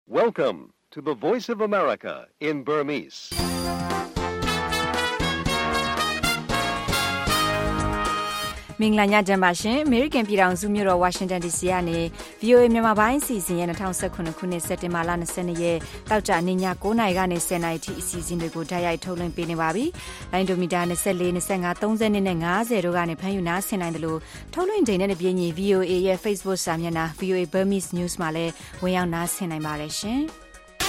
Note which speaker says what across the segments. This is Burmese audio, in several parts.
Speaker 1: Welcome to the Voice of America in Burmese.
Speaker 2: ။မင်္ဂလာညချမ်းပါရှင်။ American ပြည်ထောင်စုမြို့တော် Washington DC ကနေ VOA မြန်မာပိုင်းအစီအစဉ်ရဲ့2019ခုနှစ်စက်တင်ဘာလ22ရက်တောက်ကြနေ့ည9:00နာရီကနေ10:00နာရီထိအစီအစဉ်တွေကိုဓာတ်ရိုက်ထုတ်လွှင့်ပေးနေပါပြီ။လိုင်းဒိုမီတာ24 25 30နဲ့50တို့ကနေဖမ်းယူနားဆင်နိုင်တယ်လို့ထုတ်လွှင့်ချိန်နဲ့ပြည့်ညီ VOA ရဲ့ Facebook စာမျက်နှာ VOA Burmese News မှာလည်းဝင်ရောက်နားဆင်နိုင်ပါတယ်ရှင်။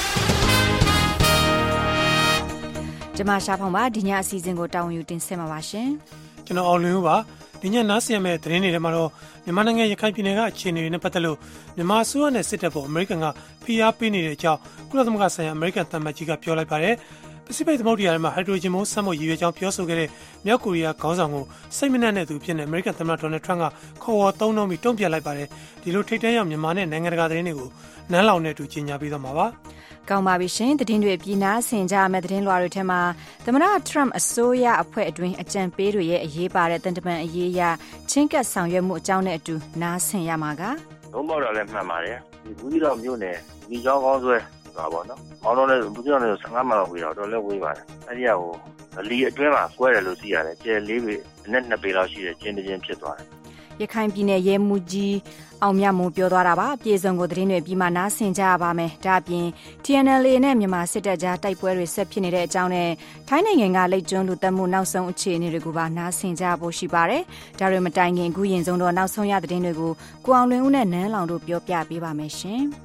Speaker 2: ကျွန်မရှာဖောင်ပါဒီညအစီအစဉ်ကိုတာဝန်ယူတင်ဆက်မှာပါရှင်
Speaker 3: ။ကျွန်တော်အောင်လွင်ဦးပါဒီညနားဆင်ရမယ့်သတင်းတွေထဲမှာတော့မြန်မာနိုင်ငံရခိုင်ပြည်နယ်ကအခြေအနေတွေနဲ့ပတ်သက်လို့မြန်မာအစိုးရနဲ့စစ်တပ်ပေါ်အမေရိကန်ကဖိအားပေးနေတဲ့အကြောင်းကုလသမဂ္ဂဆိုင်ရာအမေရိကန်သံအမတ်ကြီးကပြောလိုက်ပါတယ်။ပစိဖိတ်သမုဒ္ဒရာထဲမှာဟိုက်ဒရိုဂျင်ဘုံးစက်မှုရည်ရွယ်ကြောင်းပြောဆိုခဲ့တဲ့မြောက်ကိုရီးယားခေါင်းဆောင်ကိုစိတ်မနှံ့တဲ့သူဖြစ်နေအမေရိကန်သမ္မတဒေါ်နယ်ထရန့်ကခေါ်ဝေါ်သုံးနှုန်းပြီးတုံ့ပြန်လိုက်ပါတယ်။ဒီလိုထိပ်တန်းရောက်မြန်မာနဲ့နိုင်ငံတကာသတင်းတွေကိုနန်းလောင်နဲ့အတူကြီးညာပေးသွားမှာပါ
Speaker 2: ။ကောင်းပါပြီရှင်သတင်းတွေပြည်နာဆင်ကြမယ့်သတင်းလွှာတွေထဲမှာသမ္မတထရမ့်အစိုးရအဖွဲ့အတွင်းအကြံပေးတွေရဲ့အရေးပါတဲ့တန်တမန်အရေးအရချင်းကပ်ဆောင်ရွက်မှုအကြောင်းနဲ့အတူနားဆင်ရမှာက
Speaker 4: လုံးပေါက်တော့လည်းမှန်ပါတယ်ဒီဘူးကြီးတော်မြို့နယ်ဒီကျောင်းကောင်းဆွဲဆိုတာပေါ့နော်။အောင်းတော့လည်းဘူးကြီးတော်လည်း15မိုင်လောက်ဝေးတော့တော်လည်းဝေးပါတယ်။အဲဒီကလီအတွင်းမှာကွဲတယ်လို့သိရတယ်။ကျဲ၄ပေနဲ့2ပေလောက်ရှိတဲ့ကျင်းတစ်ကျင်းဖြစ်သွားတယ်
Speaker 2: ။ရခိုင်ပြည်နယ်ရဲမှုကြီးအောင်မြတ်မိုးပြောသွားတာပါ။ပြည်စုံကိုသတင်းတွေပြီးမှနားဆင်ကြရပါမယ်။ဒါအပြင် TNLA နဲ့မြန်မာစစ်တပ်ကြားတိုက်ပွဲတွေဆက်ဖြစ်နေတဲ့အကြောင်းနဲ့ထိုင်းနိုင်ငံကလိပ်ကျွန်းလူသက်မှုနောက်ဆုံးအခြေအနေတွေကိုပါနားဆင်ကြဖို့ရှိပါတယ်။ဒါတွေမတိုင်ခင်အခုရင်ဆုံးတော့နောက်ဆုံးရသတင်းတွေကိုကိုအောင်လွင်ဦးနဲ့နန်းလောင်တို့ပြောပြပေးပါမယ်ရှင်။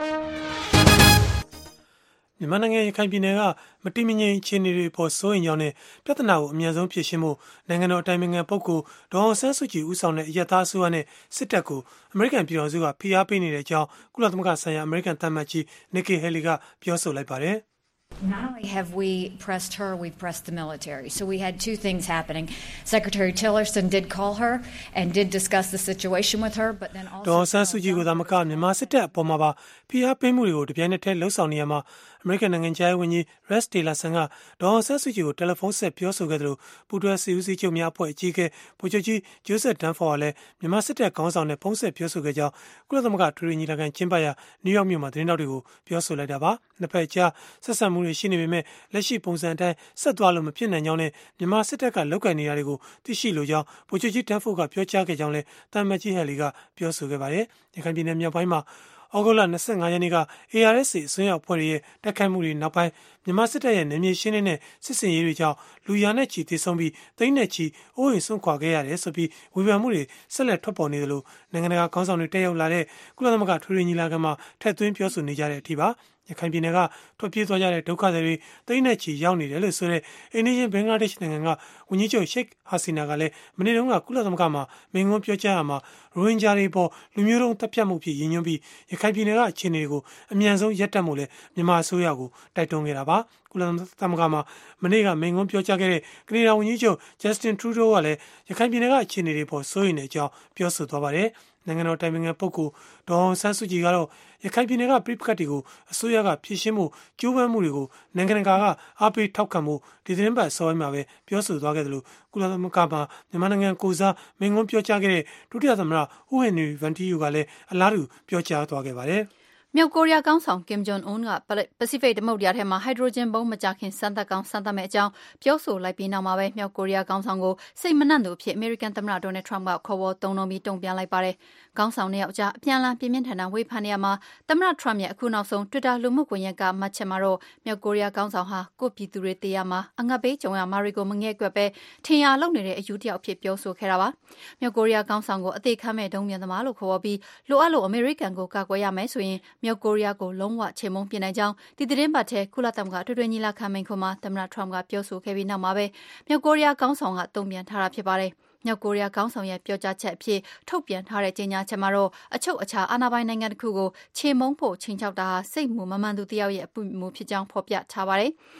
Speaker 3: မြန်မာနိုင်ငံရခိုင်ပြည်နယ်ကမတိမငြိမ်အခြေအနေတွေပေါ်စိုးရိမ်ကြောင်းနဲ့ပြဿနာကိုအမြန်ဆုံးဖြေရှင်းဖို့နိုင်ငံတော်အတိုင်ပင်ခံပုဂ္ဂိုလ်ဒေါ်အောင်ဆန်းစုကြည်ဦးဆောင်တဲ့အရပ်သားအစိုးရနဲ့စစ်တပ်ကိုအမေရိကန်ပြည်ထောင်စုကဖိအားပေးနေတဲ့အကြောင်းကုလသမဂ္ဂဆိုင်ရာအမေရိကန်သံအမတ်ကြီး Nikki Haley ကပြောဆိုလိုက်ပါတယ်။
Speaker 5: Not only have we pressed her, we've pressed the military. So we had two things happening. Secretary Tillerson did call her and did discuss the situation with her, but then also
Speaker 3: ဒေါ်ဆန်းစုကြည်ကသာမကမြန်မာစစ်တပ်အပေါ်မှာပါဖိအားပေးမှုတွေကိုတပြိုင်နက်တည်းလှုံ့ဆော်နေရမှာအမေရိကန်နိုင်ငံခြားရေးဝန်ကြီး Rex Tillerson ကဒေါ်ဆန်းစုကြည်ကိုတယ်လီဖုန်းဆက်ပြောဆိုခဲ့တယ်လို့ပူးတွဲစီဦးစီးချုပ်များအဖွဲ့အကြီးအကဲဗိုလ်ချုပ်ကြီး Joseph Dunford ကလည်းမြန်မာစစ်တပ်ခေါင်းဆောင်နဲ့ဖုန်းဆက်ပြောဆိုခဲ့ကြောင်းကုလသမဂ္ဂထွေထွေညီလာခံကျင်းပရာနယူးယောက်မြို့မှာသတင်းတောက်တွေကိုပြောဆိုလိုက်တာပါနှစ်ဖက်ကြားဆက်ဆံမှုတွေရှိနေပေမဲ့လက်ရှိပုံစံအတိုင်းဆက်သွားလို့မဖြစ်နိုင်ကြောင်းနဲ့မြန်မာစစ်တပ်ကလောက်ကိုင်နေတာတွေကိုသိရှိလိုကြောင်းဗိုလ်ချုပ်ကြီး Dunford ကပြောကြားခဲ့ကြောင်းလည်းတမန်ကြီးဟယ်လီကပြောဆိုခဲ့ပါတယ်ရခိုင်ပြည်နယ်မြောက်ပိုင်းမှာဩဂုတ်လ25ရက်နေ့က ARSA အစွန်းရောက်အဖွဲ့ရဲ့တိုက်ခိုက်မှုတွေနောက်ပိုင်းမြန်မာစစ်တပ်ရဲ့နယ်မြေရှင်းလင်းတဲ့စစ်စင်ရေးတွေကြောင့်လူရာနဲ့ချီသေဆုံးပြီးသိန်းနဲ့ချီအိုးအိမ်ဆွန့်ခွာခဲ့ရတယ်ဆိုပြီးဝေဖန်မှုတွေဆက်လက်ထွက်ပေါ်နေတယ်လို့နိုင်ငံတကာခေါင်းဆောင်တွေတက်ရောက်လာတဲ့ကုလသမဂ္ဂထွေထွေညီလာခံမှာထည့်သွင်းပြောဆိုနေကြတဲ့အထိပါရခိုင်ပြည်နယ်ကထွက်ပြေးသွားကြတဲ့ဒုက္ခသည်တွေသိန်းနဲ့ချီရောက်နေတယ်လို့ဆိုတဲ့အိန္ဒိယဘင်္ဂလားဒေ့ရှ်နိုင်ငံကဝန်ကြီးချုပ်ရှိတ်ဟာစီနာကလည်းမနေ့တုန်းကကုလသမဂ္ဂမှာမိန့်ခွန်းပြောကြားရမှာရိုဟင်ဂျာတွေပေါ်လူမျိုးတုံးတပ်ဖြတ်မှုဖြစ်ရည်ညွှန်းပြီးရခိုင်ပြည်နယ်ကအခြေအနေတွေကိုအမြန်ဆုံးရပ်တန့်ဖို့လည်းမြန်မာအစိုးရကိုတိုက်တွန်းခဲ့တာပါကုလသမဂ္ဂမှာမနေ့ကမိန့်ခွန်းပြောကြားခဲ့တဲ့ကနေဒါဝန်ကြီးချုပ် Justin Trudeau ကလည်းရခိုင်ပြည်နယ်ကအခြေအနေတွေပေါ်စိုးရိမ်တဲ့အကြောင်းပြောဆိုသွားပါတယ်နိုင်ငံတော်တိုင်ပင်ခံပုဂ္ဂိုလ်ဒေါ်အောင်ဆန်းစုကြည်ကတော့ရခိုင်ပြည်နယ်ကပြိပခတ်တွေကိုအစိုးရကဖြေရှင်းမှုကြိုးပမ်းမှုတွေကိုနိုင်ငံတကာကအားပေးထောက်ခံမှုဒီသတင်းပတ်အစောပိုင်းမှာပဲပြောဆိုသွားခဲ့တယ်လို့ကုလသမဂ္ဂမှာမြန်မာနိုင်ငံကိုစားမိန့်ခွန်းပြောကြားခဲ့တဲ့ဒုတိယသမ္မတဦးဟင်နရီဗန်တီယူကလည်းအလားတူပြောကြားသွားခဲ့ပါတယ်
Speaker 6: မြောက်ကိုရီးယားခေါင်းဆောင်ကင်ဂျွန်အွန်းကပစိဖိတ်သမုဒ္ဒရာထဲမှာဟိုက်ဒရိုဂျင်ဘုံးမကြာခင်စမ်းသပ်မဲ့အကြောင်းပြောဆိုလိုက်ပြီးနောက်မှာပဲမြောက်ကိုရီးယားခေါင်းဆောင်ကိုစိတ်မနှံ့သူအဖြစ်အမေရိကန်သမ္မတဒေါ်နယ်ထရမ့်ကခေါ်ဝေါ်သုံးနှုန်းပြီးတုံ့ပြန်လိုက်ပါတယ်။ခေါင်းဆောင်နှစ်ယောက်ကြားအပြန်အလှန်ပြင်းပြင်းထန်ထန်ဝေဖန်နေရမှာသမ္မတထရမ့်ရဲ့အခုနောက်ဆုံး Twitter လူမှုကွန်ရက်ကမှတ်ချက်မှာတော့မြောက်ကိုရီးယားခေါင်းဆောင်ဟာကိုယ့်ပြည်သူတွေတေးရမှာအငတ်ဘေးကြုံရမှာတွေကိုမငဲ့ကွက်ပဲထင်ရလုပ်နေတဲ့အယူတစ်ယောက်ဖြစ်ပြောဆိုခဲ့တာပါ။မြောက်ကိုရီးယားခေါင်းဆောင်ကိုအသေးခံမဲ့ဒုံးမြန်သမားလို့ခေါ်ပြီးလိုအပ်လို့အမေရိကန်ကိုကာကွယ်ရမယ်ဆိုရင်မြောက်ကိုရီးယားကိုလုံးဝချေမှုန်းပြနိုင်ကြောင်းဒီသတင်းပတ်ထဲကုလသမဂ္ဂထွေထွေညီလာခံမိန့်ခွန်းမှာသမ္မတထရမ့်ကပြောဆိုခဲ့ပြီးနောက်မှာပဲမြောက်ကိုရီးယားခေါင်းဆောင်ကတုံ့ပြန်ထားတာဖြစ်ပါတယ်။မြောက်ကိုရီးယားခေါင်းဆောင်ရဲ့ပြောကြားချက်အဖြစ်ထုတ်ပြန်ထားတဲ့ကြေညာချက်မှာတော့အချုပ်အခြာအာဏာပိုင်နိုင်ငံတစ်ခုကိုချေမှုန်းဖို့ချိန်ချောက်တာဟာစိတ်မူမမှန်သူတယောက်ရဲ့အမှုဖြစ်ကြောင်းဖော်ပြထားပါတယ်။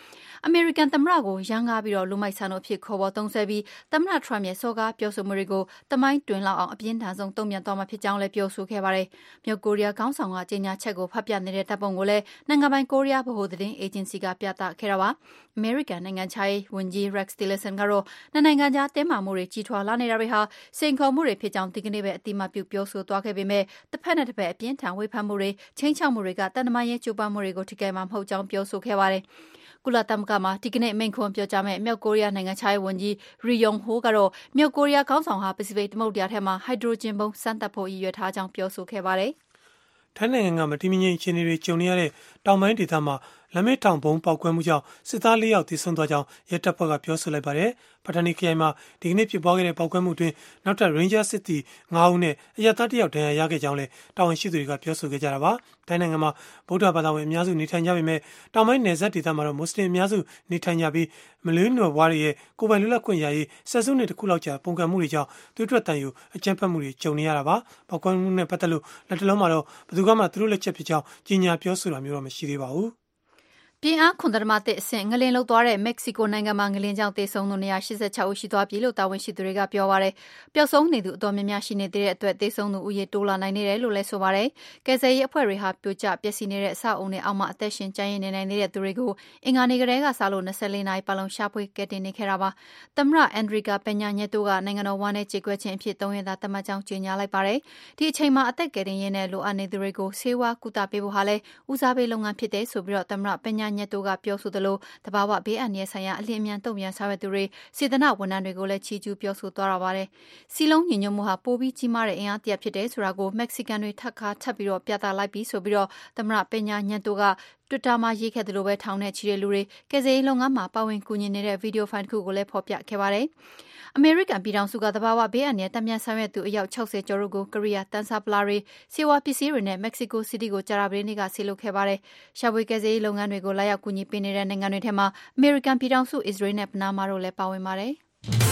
Speaker 6: အမေရိကန်သမ္မတကိုရန်ကားပြီးလူမိုက်ဆန်တို့ဖြစ်ခေါ်ပေါ်သုံးဆွဲပြီးသမ္မတထရမ့်ရဲ့စော်ကားပြောဆိုမှုတွေကိုတမိုင်းတွင်လောက်အောင်အပြင်းထန်ဆုံးတုံ့ပြန်သွားမှာဖြစ်ကြောင်းလည်းပြောဆိုခဲ့ပါတယ်။မြောက်ကိုရီးယားခေါင်းဆောင်ကကြေညာချက်ကိုဖတ်ပြနေတဲ့တပ်ပုံကိုလည်းနိုင်ငံပိုင်ကိုရီးယားဗဟိုသတင်းအေဂျင်စီကပြသခဲ့တာပါ။ အမေရိကန်နိုင်ငံခြားရေးဝန်ကြီး Rex Tillerson ကတော့နိုင်ငံခြားတင်းမာမှုတွေကြီးထွားလာနေတာတွေဟာစိန်ခေါ်မှုတွေဖြစ်ကြောင်းဒီကနေ့ပဲအတိအမှတ်ပြုပြောဆိုသွားခဲ့ပေမဲ့တစ်ဖက်နဲ့တစ်ဖက်အပြင်းထန်ဝေဖန်မှုတွေချင်းချောက်မှုတွေကတန်တမာရေးကြိုးပမ်းမှုတွေကိုထိခိုက်မှာမဟုတ်ကြောင်းပြောဆိုခဲ့ပါတယ်။ကုလသမဂ္ဂမှာဒီကနေ့မိန့်ခွန်းပြောကြားမဲ့မြောက်ကိုရီးယားနိုင်ငံခြားရေးဝန်ကြီး Ri Yong Ho ကတော့မြောက်ကိုရီးယားခေါင်းဆောင်ဟာပစိဖိတ်သမုဒ္ဒရာထဲမှာဟိုက်ဒရိုဂျင်ဘုံစမ်းသပ်ဖို့ရည်ရွယ်ထားကြောင်းပြောဆိုခဲ့ပါတယ်
Speaker 3: ။ထိုင်းနိုင်ငံကမတည်မငြိမ်အခြေအနေတွေကြုံနေရတဲ့တောင်ပိုင်းဒေသမှာလမ်းမေးထောင်ဘုံပေါက်ကွဲမှုကြောင့်စစ်သား4ယောက်သေဆုံးသွားကြောင်းရဲတပ်ဖွဲ့ကပြောဆိုလိုက်ပါတယ်။ပထနီခရိုင်မှာဒီကနေ့ဖြစ်ပွားခဲ့တဲ့ပေါက်ကွဲမှုအတွင်းနောက်ထပ် Ranger စစ်သည်9ဦးနဲ့အရပ်သား1ယောက်ဒဏ်ရာရခဲ့ကြောင်းလည်းတာဝန်ရှိသူတွေကပြောဆိုခဲ့ကြတာပါ။ထိုင်းနိုင်ငံမှာဗုဒ္ဓဘာသာဝင်အများစုနေထိုင်ကြပေမဲ့တောင်ပိုင်းနယ်စပ်ဒေသမှာတော့မွတ်စလင်အများစုနေထိုင်ကြပြီးမလေးနွယ်ဘွားတွေရဲ့ကိုယ်ပိုင်လွတ်လပ်ခွင့်ရရေးဆက်စုနှစ်တစ်ခုလောက်ကြာပုံကံမှုတွေကြောင့်သွေးထွက်တန်ယူအကြမ်းဖက်မှုတွေကြုံနေရတာပါ။ပေါက်ကွဲမှုနဲ့ပတ်သက်လို့လက်တလုံးမှာတော့ဘယ်သူမှသူတို့လက်ချက်ဖြစ်ကြောင်းကြီးညာပြောဆိုတာမျိုးတော့မရှိသေးပါဘူး။
Speaker 6: ပြင်းအား9.1အဆင့်ငလင်လောက်သွားတဲ့မက္ကဆီကိုနိုင်ငံမှာငလင်ကြောင့်သေဆုံးသူ186ဦးရှိသွားပြီလို့တာဝန်ရှိသူတွေကပြောပါတယ်။ပျောက်ဆုံးနေသူအတော်များများရှိနေသေးတဲ့အတွက်သေဆုံးသူဦးရေတိုးလာနိုင်နေတယ်လို့လည်းဆိုပါတယ်။ကယ်ဆယ်ရေးအဖွဲ့တွေဟာပြိုကျပျက်စီးနေတဲ့အဆောက်အုံတွေအောက်မှာအသက်ရှင်ကျန်ရစ်နေနိုင်သေးတဲ့သူတွေကိုအင်္ဂါနေ့ကတည်းကစလို့24နာရီပတ်လုံးရှာဖွေကယ်တင်နေခဲ့တာပါ။သမ္မတအန်ဒရီကာပညာညက်တို့ကနိုင်ငံတော်ဝန်နဲ့ကြေကွဲခြင်းအဖြစ်3ရက်သာသတ်မှတ်ကြောင်းကြေညာလိုက်ပါတယ်။ဒီအချိန်မှာအသက်ကယ်တင်ရေးနဲ့လိုအပ်နေသူတွေကိုဆေးဝါးကုသပေးဖို့ဟာလည်းဦးစားပေးလုပ်ငန်းဖြစ်တဲ့ဆိုပြီးသမ္မတပညာညက်တို့ကပြောဆိုသလိုတဘာဝဘေးအန္တရာယ်ဆိုင်ရာအလင်းအမြန်တုံ့ပြန်ဆောင်ရွက်သူတွေစေတနာဝန်ထမ်းတွေကိုလည်းချီးကျူးပြောဆိုသွားတာပါတယ်။စီလုံးညီညွတ်မှုဟာပိုပြီးကြီးမားတဲ့အင်အားတရဖြစ်တယ်ဆိုတာကိုမက္ကဆီကန်တွေထပ်ပြီးပြသလိုက်ပြီးဆိုပြီးသမ္မတပညာညက်တို့ကတွစ်တာမှာရေးခဲ့သလိုပဲထောင်နဲ့ချီတဲ့လူတွေကယ်ဆယ်ရေးလုပ်ငန်းမှာပါဝင်ကူညီနေတဲ့ဗီဒီယိုဖိုင်တစ်ခုကိုလည်းဖော်ပြခဲ့ပါတယ်။အမေရိကန်ပြည်ထောင်စုကတဘာဝဘေးအန္တရာယ်တန်ပြန်ဆောင်ရွက်သူအယောက်60ကျော်တို့ကိုကရီးယားတန်ဆာပလာတွေဆေးဝါးပစ္စည်းတွေနဲ့မက္ကဆီကိုစီးတီးကိုကြာသပတေးနေ့ကဆေးလုပ်ခဲ့ပါတယ်။ရှာဖွေကယ်ဆယ်ရေးလုပ်ငန်းတွေကိုလာရောက်ကူညီပေးနေတဲ့နိုင်ငံတွေထဲမှာအမေရိကန်ပြည်ထောင်စုအစ္စရေးနဲ့ပနားမားတို့လည်းပါဝင်ပါတယ်။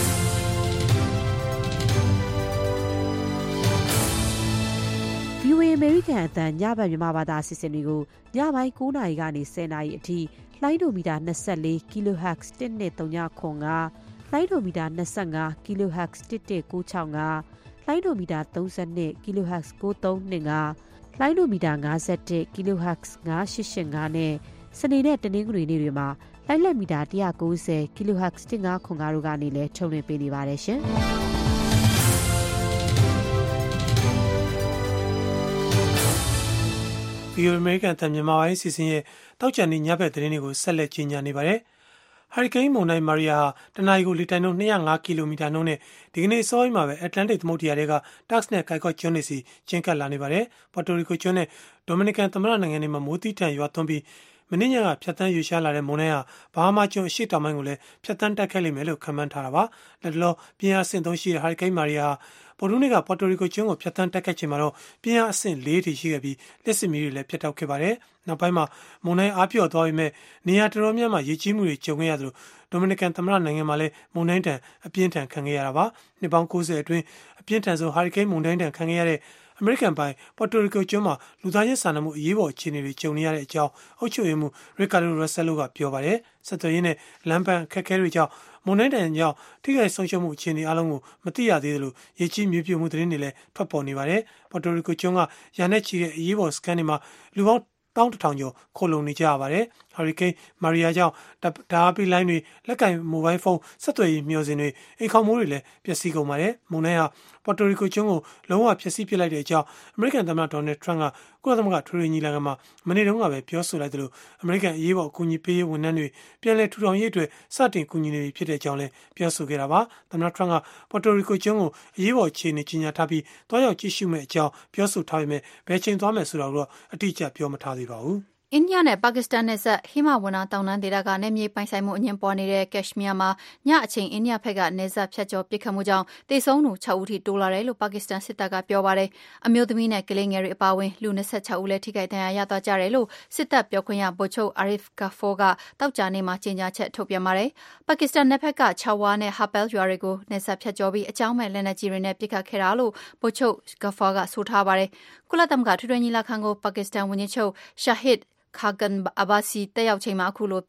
Speaker 7: VOA အမေရိကန်အသံညဘက်မြန်မာဘာသာအစီအစဉ်တွေကိုညပိုင်း9နာရီကနေ10နာရီအထိလိုင်းဒိုမီတာ24 kHz 1239လိုင်းဒိုမီတာ25 kHz 11965လိုင်းဒိုမီတာ32 kHz 9325လိုင်းဒိုမီတာ51 kHz 9885နဲ့စနေနဲ့တနင်္ဂနွေနေ့တွေမှာလိုင်းလက်မီတာ190 kHz 1505တို့ကနေလည်းထုတ်လွှင့်ပေးနေပါတယ်ရှင်။
Speaker 3: ဗီအိုအေအမေရိကန်အသံမြန်မာပိုင်းအစီအစဉ်ရဲ့တောက်ချန်နေ့ညဘက်သတင်းတွေကိုဆက်လက်ကြီးညာနေပါတယ်။ဟာရီကိန်းမုန်တိုင်းမာရီယာဟာတနအီကိုလီတိုင်နှုန်း205ကီလိုမီတာနှုန်းနဲ့ဒီကနေ့အစောပိုင်းမှာပဲအတ္တလန်တစ်သမုဒ္ဒရာတွေကတက်စ်နဲ့ကိုက်ကော့ကျွန်းတွေစီကျင်းကပ်လာနေပါတယ်။ပေါ်တိုရီကိုကျွန်းနဲ့ဒိုမီနီကန်သမ္မတနိုင်ငံတွေမှာမိုးတိတန်ရွာသွန်းပြီးမနေ့ညကဖြတ်တန်းရွေ့ရှားလာတဲ့မုန်တိုင်းဟာဘာဟာမာကျွန်းအရှေ့တောင်ပိုင်းကိုလည်းဖြတ်တန်းတက်ခဲ့လိမ့်မယ်လို့ခန့်မှန်းထားတာပါ။လက်တလောပြင်းအားအဆင့်3ရှိတဲ့ဟာရီကိန်းမာရီယာပေါ်တိုနီကပေါ်တိုရီကိုကျွန်းကိုဖြတ်တန်းတက်ခဲ့ချိန်မှာတော့ပြင်းအားအဆင့်4ထိရှိခဲ့ပြီးလက်စစ်မီးတွေလည်းပြတ်တောက်ခဲ့ပါတယ်။နောက်ပိုင်းမှာမုန်တိုင်းအားပြော့သွားပြီးမဲ့နေရာတော်တော်များများရေကြီးမှုတွေကြုံခဲ့ရသလိုဒိုမီနီကန်သမ္မတနိုင်ငံမှာလည်းမုန်တိုင်းတန်အပြင်းထန်ခံခဲ့ရတာပါ။နှစ်ပေါင်း90အတွင်းအပြင်းထန်ဆုံးဟာရီကိန်းမုန်တိုင်းတန်ခံခဲ့ရတဲ့အမေရိကန်ပိုင်ပေါ်တိုရီကိုကျွန်းမှာလူသားချင်းစာနာမှုအရေးပေါ်အခြေအနေတွေကြုံနေရတဲ့အကြောင်းအုပ်ချုပ်ရေးမှူးရီကာဒို ရက်ဆယ်လိုကပြောပါတယ်။ဆက်သွယ်ရေးနဲ့လမ်းပန်းခက်ခဲတွေကြောင့်မုန်တိုင်းတန်ကြောင့်ထိခိုက်ဆုံးရှုံးမှုအခြေအနေအလုံးကိုမသိရသေးသလိုရေကြီးမြေပြိုမှုသတင်းတွေလည်းထွက်ပေါ်နေပါတယ်။ပေါ်တိုရီကိုကျွန်းကရာနဲ့ချီတဲ့အရေးပေါ်စကန်တွေမှာလူပေါင်း11,000ကျော်ခိုလုံနေကြရပါတယ်။ဟာရီကိန်းမာရီယာကြောင့်ဓာတ်အားပေးလိုင်းတွေလက်ကင်မိုဘိုင်းဖုန်းဆက်သွယ်ရေးမျှော်စင်တွေအိမ်ခေါင်မိုးတွေလည်းပျက်စီးကုန်ပါတယ်။မုန်တိုင်းဟာပေါ်တိုရီကိုကျွန်းကိုလုံးဝဖျက်ဆီးပစ်လိုက်တဲ့အကြောင်းအမေရိကန်သမ္မတဒေါ်နယ်ထရန့်ကကုလသမဂ္ဂထွေထွေညီလာခံမှာမနေ့တုန်းကပဲပြောဆိုလိုက်သလိုအမေရိကန်အရေးပေါ်အကူအညီပေးရေးဝန်ထမ်းတွေပြန်လည်ထူထောင်ရေးအတွက်စတင်ကူညီနေပြီဖြစ်တဲ့အကြောင်းလည်းပြောဆိုခဲ့တာပါ။သမ္မတထရန့်ကပေါ်တိုရီကိုကျွန်းကိုအရေးပေါ်အခြေအနေကြီးညာထားပြီးတွားရောက်ကြည့်ရှုမယ့်အကြောင်းပြောဆိုထားပေမဲ့ဘယ်ချိန်သွားမယ်ဆိုတာတော့အတိအကျပြောမထားသေးပါဘူး။
Speaker 6: အိန္ဒိယနဲ့ပါကစ္စတန်နယ်စပ်ဟိမဝန္တာတောင်တန်းဒေသကနယ်မြေပိုင်ဆိုင်မှုအငြင်းပွားနေတဲ့ကက်ရှ်မီးယားမှာညအချိန်အိန္ဒိယဘက်ကနယ်စပ်ဖြတ်ကျော်ပစ်ခတ်မှုကြောင့်သေဆုံးသူ6ဦးထိတိုးလာတယ်လို့ပါကစ္စတန်စစ်တပ်ကပြောပါတယ်။အမျိုးသမီးနဲ့ကလေးငယ်တွေအပါအဝင်လူ26ဦးလည်းထိခိုက်ဒဏ်ရာရသွားကြတယ်လို့စစ်တပ်ပြောခွင့်ရဗိုလ်ချုပ်အာရစ်ဂါဖောကတောက်ကြနေ့မှာကြေညာချက်ထုတ်ပြန်ပါတယ်။ပါကစ္စတန်နယ်ဘက်ကချာဝါနဲ့ဟာပယ်ရွာတွေကိုနယ်စပ်ဖြတ်ကျော်ပြီးအကြောင်းမဲ့လက်နက်ကြီးတွေနဲ့ပစ်ခတ်ခဲ့တာလို့ဗိုလ်ချုပ်ဂါဖောကဆိုထားပါတယ်။ကုလသမဂ္ဂထွေထွေညီလာခံကိုပါကစ္စတန်ဝန်ကြီးချုပ်ရှာဟစ်ခါဂန်အဘာစီတက်ရောက်ချိန်မှာအခုလိုပစ်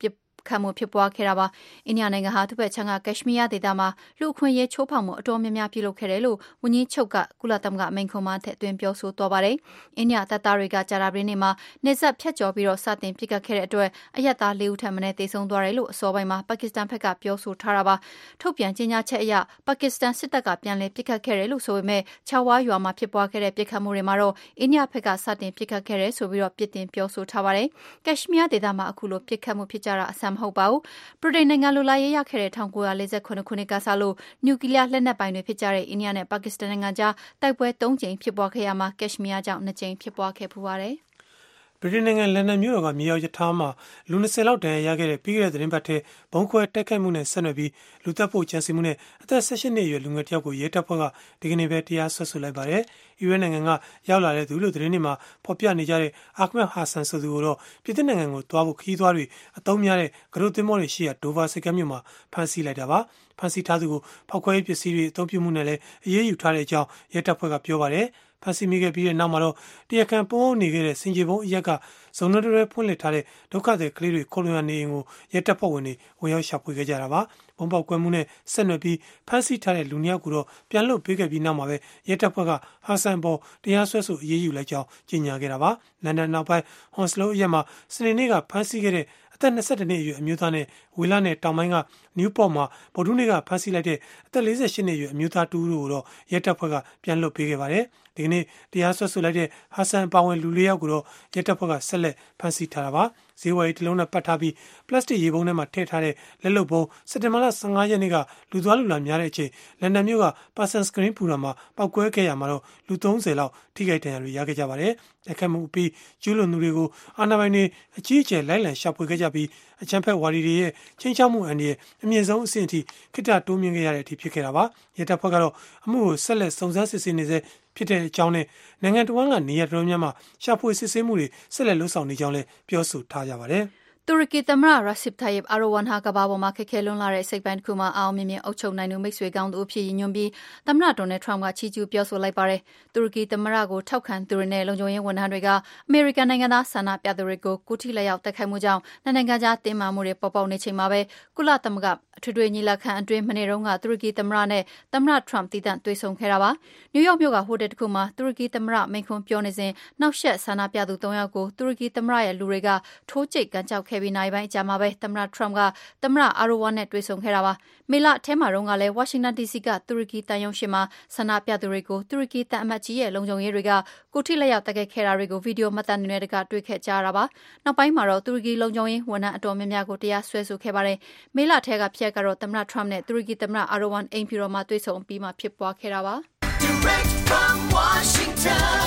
Speaker 6: ခတ်မှုဖြစ်ပွားခဲ့တာပါအိန္ဒိယနိုင်ငံဟာသူ့ဘက်ခြမ်းကကက်ရှ်မီးယားဒေသမှာလူအခွင့်အရေးချိုးဖောက်မှုအတော်များများပြုလုပ်ခဲ့တယ်လို့ဝန်ကြီးချုပ်ကကုလသမဂ္ဂမိန့်ခွန်းမှာထည့်သွင်းပြောဆိုသွားပါတယ်အိန္ဒိယတပ်သားတွေကကြာတာပတေးနေ့မှာနေဆက်ဖြတ်ကျော်ပြီးတော့စတင်ပစ်ခတ်ခဲ့တဲ့အတွက်အရက်သား၄ဦးထပ်မံသေဆုံးသွားတယ်လို့အစောပိုင်းမှာပါကစ္စတန်ဘက်ကပြောဆိုထားတာပါထုတ်ပြန်ကြေညာချက်အရပါကစ္စတန်စစ်တပ်ကပြန်လည်ပစ်ခတ်ခဲ့တယ်လို့ဆိုပေမဲ့ချာဝါရွာမှာဖြစ်ပွားခဲ့တဲ့ပစ်ခတ်မှုတွေမှာတော့အိန္ဒိယဘက်ကစတင်ပစ်ခတ်ခဲ့တယ်ဆိုပြီးတော့ပြစ်တင်ပြောဆိုထားပါတယ်ကက်ရှ်မီးယားဒေသမှာအခုလိုပစ်ခတ်မှုဖြစ်ကြတာအဆန်းမဟုတ်ပါဘူးဗြိတိန်နိုင်ငံလိုလာရေးရခဲ့တဲ့1948ခုနှစ်ကစလို့နျူကလ িয়ার လက်နက်ပိုင်တွေဖြစ်ကြတဲ့အိန္ဒိယနဲ့ပါကစ္စတန်နိုင်ငံကြားတိုက်ပွဲ3ကြိမ်ဖြစ်ပွားခဲ့ရမှာကက်ရှ်မီးယားကြောင့်2ကြိမ်ဖြစ်ပွားခဲ့ဖူးပါတယ်
Speaker 3: ဗြိတိန်နိုင်ငံလန်ဒန်မြို့တော်ကမြေအောက်ရထားမှာလူ20လောက်တန်းရခဲ့တဲ့ပြီးခဲ့တဲ့သတင်းပတ်ထဲဘုံခွဲတိုက်ခိုက်မှုနဲ့ဆက်နွယ်ပြီးလူတပ်ဖို့ကြံစည်မှုနဲ့အသက်18နှစ်အရွယ်လူငယ်တစ်ယောက်ကိုရဲတပ်ဖွဲ့ကဒီကနေ့ပဲတရားစွဲဆိုလိုက်ပါတယ်။အီရတ်နိုင်ငံကရောက်လာတဲ့သူလို့သတင်းတွေမှာဖော်ပြနေကြတဲ့အာခမက်ဟာဆန်ဆိုသူကိုတော့ပြည်ထောင်နိုင်ငံကိုသွားဖို့ခရီးသွားတွေအသုံးများတဲ့ကရိုသင်းမောတွေရှိရာဒိုဗာစိတ်ကမ်းမြို့မှာဖမ်းဆီးလိုက်တာပါ။ဖမ်းဆီးထားသူကိုဖောက်ခွဲရေးပစ္စည်းတွေအသုံးပြုမှုနဲ့လည်းအရေးယူထားတဲ့အကြောင်းရဲတပ်ဖွဲ့ကပြောပါတယ်။ဖမ်းဆီးမိခဲ့ပြီးတဲ့နောက်မှာတော့တရားခံပုံအောင်နေခဲ့တဲ့စင်ကြေဘုံအရက်ကဇုံတွဲဖွင့်လှစ်ထားတဲ့ဒုက္ခသည်ကလေးတွေခိုလုံရနေရင်ကိုရဲတပ်ဖွဲ့ဝင်တွေဝင်ရောက်ရှာဖွေခဲ့ကြတာပါဘုံပေါက်ကွဲမှုနဲ့ဆက်နွယ်ပြီးဖမ်းဆီးထားတဲ့လူနှစ်ယောက်ကိုတော့ပြန်လွှတ်ပေးခဲ့ပြီးနောက်မှာပဲရဲတပ်ဖွဲ့ကဟာဆန်ပေါ်တရားစွဲဆိုအရေးယူလိုက်ကြောင်းကြေညာခဲ့တာပါလန်ဒန်နောက်ပိုင်းဟွန်စလိုအရက်မှာစနေနေ့ကဖမ်းဆီးခဲ့တဲ့အသက်22နှစ်အရွယ်အမျိုးသားနဲ့ဝေလာနဲ့တောင်ပိုင်းကနယူးပေါ့မှာဗုဒ္ဓနေ့ကဖမ်းဆီးလိုက်တဲ့အသက်48နှစ်အရွယ်အမျိုးသားတူတို့ကိုတော့ရဲတပ်ဖွဲ့ကပြန်လွှတ်ပေးခဲ့ပါတယ်ဒီကနေ့တရားစွဲဆိုလိုက်တဲ့ဟာဆန်ပါဝင်လူ၄ယောက်ကိုတော့ရဲတပ်ဖွဲ့ကဆက်လက်ဖမ်းဆီးထားတာပါဈေးဝယ်တစ်လုံးနဲ့ပတ်ထားပြီးပလတ်စတစ်ရေပုံးထဲမှာထည့်ထားတဲ့လက်လုပ်ပုံးစက်တင်ဘာလ15ရက်နေ့ကလူသွားလူလာများတဲ့အချိန်လန်ဒန်မြို့ကပါဆန်စကရင်းပူရာမှာပောက်ကွဲခဲ့ရမှာတော့လူ30လောက်ထိခိုက်ဒဏ်ရာတွေရခဲ့ကြပါတယ်တိုက်ခိုက်မှုအပြီးကျူးလွန်သူတွေကိုအာဏာပိုင်တွေအကြီးအကျယ်လိုက်လံရှာဖွေခဲ့ကြပြီးအချမ်းဖက်ဝါဒီတွေရဲ့ချင်းချောက်မှုအန္တရာယ်အမြင့်ဆုံးအဆင့်အထိခိတ္တတိုးမြင့်ခဲ့ရတဲ့အထိဖြစ်ခဲ့တာပါရဲတပ်ဖွဲ့ကတော့အမှုကိုဆက်လက်စုံစမ်းစစ်ဆေးနေစေဖြစ်တဲ့အကြောင်းနဲ့နိုင်ငံတော်ကနေရာတော်များများမှာရှာဖွေစစ်ဆေးမှုတွေဆက်လက်လှုပ်ဆောင်နေကြောင်းလည်းပြောဆိုထားကြပါတယ်
Speaker 6: တူရကီသမ္မတရက်စစ်တိုင်ယပ်အာရိုဝမ်ဟာကဘာပေါ်မှာခက်ခဲလွန်းလာတဲ့စိတ်ပိုင်းတစ်ခုမှာအောင်မြင်မြင်အုပ်ချုပ်နိုင်သူမိတ်ဆွေကောင်းသူအဖြစ်ရည်ညွှန်းပြီးသမ္မတဒေါ်နယ်ထရမ့်ကချီးကျူးပြောဆိုလိုက်ပါတယ်တူရကီသမ္မတကိုထောက်ခံသူတွေနဲ့လုံခြုံရေးဝန်ထမ်းတွေကအမေရိကန်နိုင်ငံသားဆန္ဒပြသူတွေကိုကိုထိလက်ရောက်တိုက်ခိုက်မှုကြောင့်နိုင်ငံခြားတင်းမာမှုတွေပေါ်ပေါက်နေချိန်မှာပဲကုလသမဂ္ဂထွေထွေညီလာခံအတွင်းမနေ့တုန်းကတူရကီသမ္မတနဲ့သမ္မတထရမ့်တည်တံ့တွေ့ဆုံခဲ့တာပါနယူးယောက်မြို့ကဟိုတယ်တစ်ခုမှာတူရကီသမ္မတမိန့်ခွန်းပြောနေစဉ်နောက်ဆက်ဆန္ဒပြသူ3ယောက်ကိုတူရကီသမ္မတရဲ့လူတွေကထိုးကျိတ်ကန်ကြောက်ခဲ့ပြီးနိုင်ပိုင်းအကြာမှာပဲသမ္မတထရမ့်ကသမ္မတအာရိုဝမ်နဲ့တွေ့ဆုံခဲ့တာပါမေလအထဲမှာတော့ကလည်းဝါရှင်တန် DC ကတူရကီတန်ယုံရှိမှာဆန္ဒပြသူတွေကိုတူရကီတန်အမတ်ကြီးရဲ့လုံခြုံရေးတွေကကိုထိလက်ရောက်တိုက်ခိုက်ခဲ့တာတွေကိုဗီဒီယိုမှတ်တမ်းတွေနဲ့တကတွေ့ခဲ့ကြရတာပါနောက်ပိုင်းမှာတော့တူရကီလုံခြုံရေးဝန်ထမ်းအတော်များများကိုတရားစွဲဆိုခဲ့ပါတယ်မေလထဲကဖြစ်ကတော့သမ္မတထရမ့်နဲ့တူရကီသမ္မတအာရိုဝမ်အိမ်ဖြူတော်မှာတွေ့ဆုံပြီးမှဖြစ်ပွားခဲ့တာပါ Direct from Washington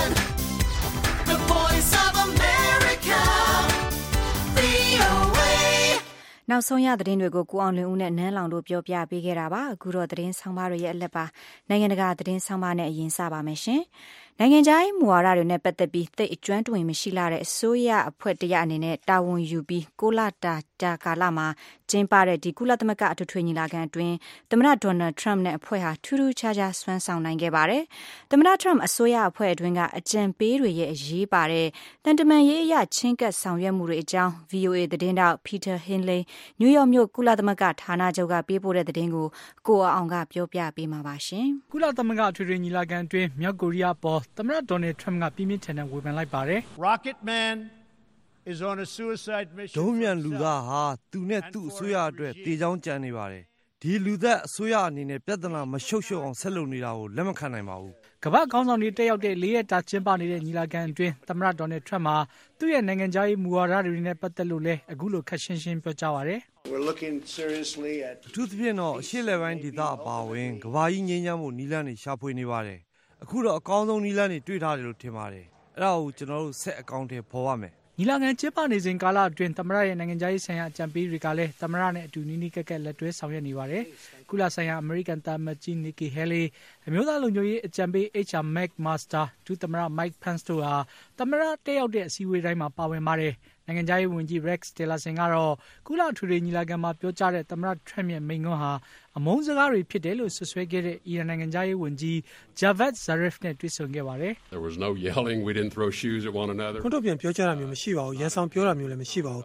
Speaker 6: The Voice of America VOA
Speaker 2: နောက်ဆုံးရသတင်းတွေကိုကိုအောင်လွင်ဦးနဲ့နန်းလောင်တို့ပြောပြပေးခဲ့တာပါအခုတော့သတင်းဆောင်မတွေရဲ့အလက်ပါနိုင်ငံတကာသတင်းဆောင်မနဲ့အရင်စပါမယ်ရှင်နိုင်ငံခြားရေးမူဝါဒတွေနဲ့ပတ်သက်ပြီးသိအကျွမ်းတွင်မရှိလာတဲ့အစိုးရအဖွဲ့တရအနေနဲ့တာဝန်ယူပြီး6လတာကာလမှာကျင်းပတဲ့ဒီကုလသမဂ္ဂအထွေထွေညီလာခံအတွင်းသမ္မတဒေါ်နယ်ထရမ့်နဲ့အဖွဲ့ဟာထူးထူးခြားခြားစွမ်းဆောင်နိုင်ခဲ့ပါတယ်။သမ္မတထရမ့်အစိုးရအဖွဲ့အတွင်းကအကြံပေးတွေရဲ့အရေးပါတဲ့တန်တမန်ရေးအရချင်းကပ်ဆောင်ရွက်မှုတွေအကြောင်း VOA သတင်းတောက် Peter Hinley နယူးယောက်မြို့ကုလသမဂ္ဂဌာနချုပ်ကပေးပို့တဲ့သတင်းကိုကိုအောင်ကပြောပြပေးမှာပါရှင်
Speaker 8: ။ကုလသမဂ္ဂအထွေထွေညီလာခံအတွင်းမြောက်ကိုရီးယားပေါ်သမ္မတဒေါ်နယ်ထရမ့်ကပြင်းပြင်းထန်ထန်ဝေဖန်လိုက်ပါတယ်။
Speaker 9: Rocket Man is on a suicide mission.
Speaker 10: ဒုံးမြန်လူသားဟာသူနဲ့သူ့အစိုးရအတွက်တေချောင်းကြံနေပါတယ်။ဒီလူသက်အစိုးရအနေနဲ့ပြဿနာမရှုပ်ရှုပ်အောင်ဆက်လုပ်နေတာကိုလက်မခံနိုင်ပါဘူး
Speaker 8: ။ကမ္ဘာခေါင်းဆောင်တွေတက်ရောက်တဲ့4ရက်တာကျင်းပနေတဲ့ညီလာခံအတွင်းသမ္မတဒေါ်နယ်ထရမ့်ဟာသူ့ရဲ့နိုင်ငံခြားရေးမူဝါဒတွေနဲ့ပတ်သက်လို့လည်းအခုလိုခက်ရှင်းရှင်းပြောကြားပါတယ်။
Speaker 9: We're looking seriously at
Speaker 10: အထူးသဖြင့်တော့အရှေ့လက်ပိုင်းဒေသအပါအဝင်ကမ္ဘာကြီးငြိမ်းချမ်းမှုနည်းလမ်းတွေရှာဖွေနေပါတယ်။အခုတော့အကောင်းဆုံးနည်းလမ်းတွေတွေ့ထားတယ်လို့ထင်ပါတယ်။အဲ့ဒါကိုကျွန်တော်တို့ဆက်အကောင့်ထဲပေါ်ပါမယ်
Speaker 8: ညီလာခံကျင်းပနေစဉ်ကာလအတွင်းသမ္မတရဲ့နိုင်ငံခြားရေးဆိုင်ရာအကြံပေးတွေကလည်းသမ္မတနဲ့အတူနီးနီးကပ်ကပ်လက်တွဲဆောင်ရွက်နေပါတယ်။ကုလဆိုင်ရာအမေရိကန်သံအမတ်ကြီး Nikki Haley အမျိုးသားလုံခြုံရေးအကြံပေး HR McMaster ဒုသမ္မတ Mike Pence တို့ဟာသမ္မတတက်ရောက်တဲ့အစည်းအဝေးတိုင်းမှာပါဝင်ပါတယ်။နိုင်ငံခြားရေးဝန်ကြီး Rex Tillerson ကတော့ကုလထွေထွေညီလာခံမှာပြောကြားတဲ့သမ္မတထရမ့်ရဲ့မိန့်ခွန်းဟာအမုန်းစကားတွေဖြစ်တယ်လို့ဆွဆွဲခဲ့တဲ့အီရန်နိုင်ငံခြားရေးဝန်ကြီး Javad Zarif နဲ့တွေ့ဆုံခဲ့ပါတယ်။
Speaker 11: There was no yelling, we didn't throw shoes at one another.
Speaker 3: ခွန်းထုတ်ပြန်ပြောကြားတာမျိုးမရှိပါဘူး။ရန်ဆောင်ပြောတာမျိုးလည်းမရှိပါဘူး။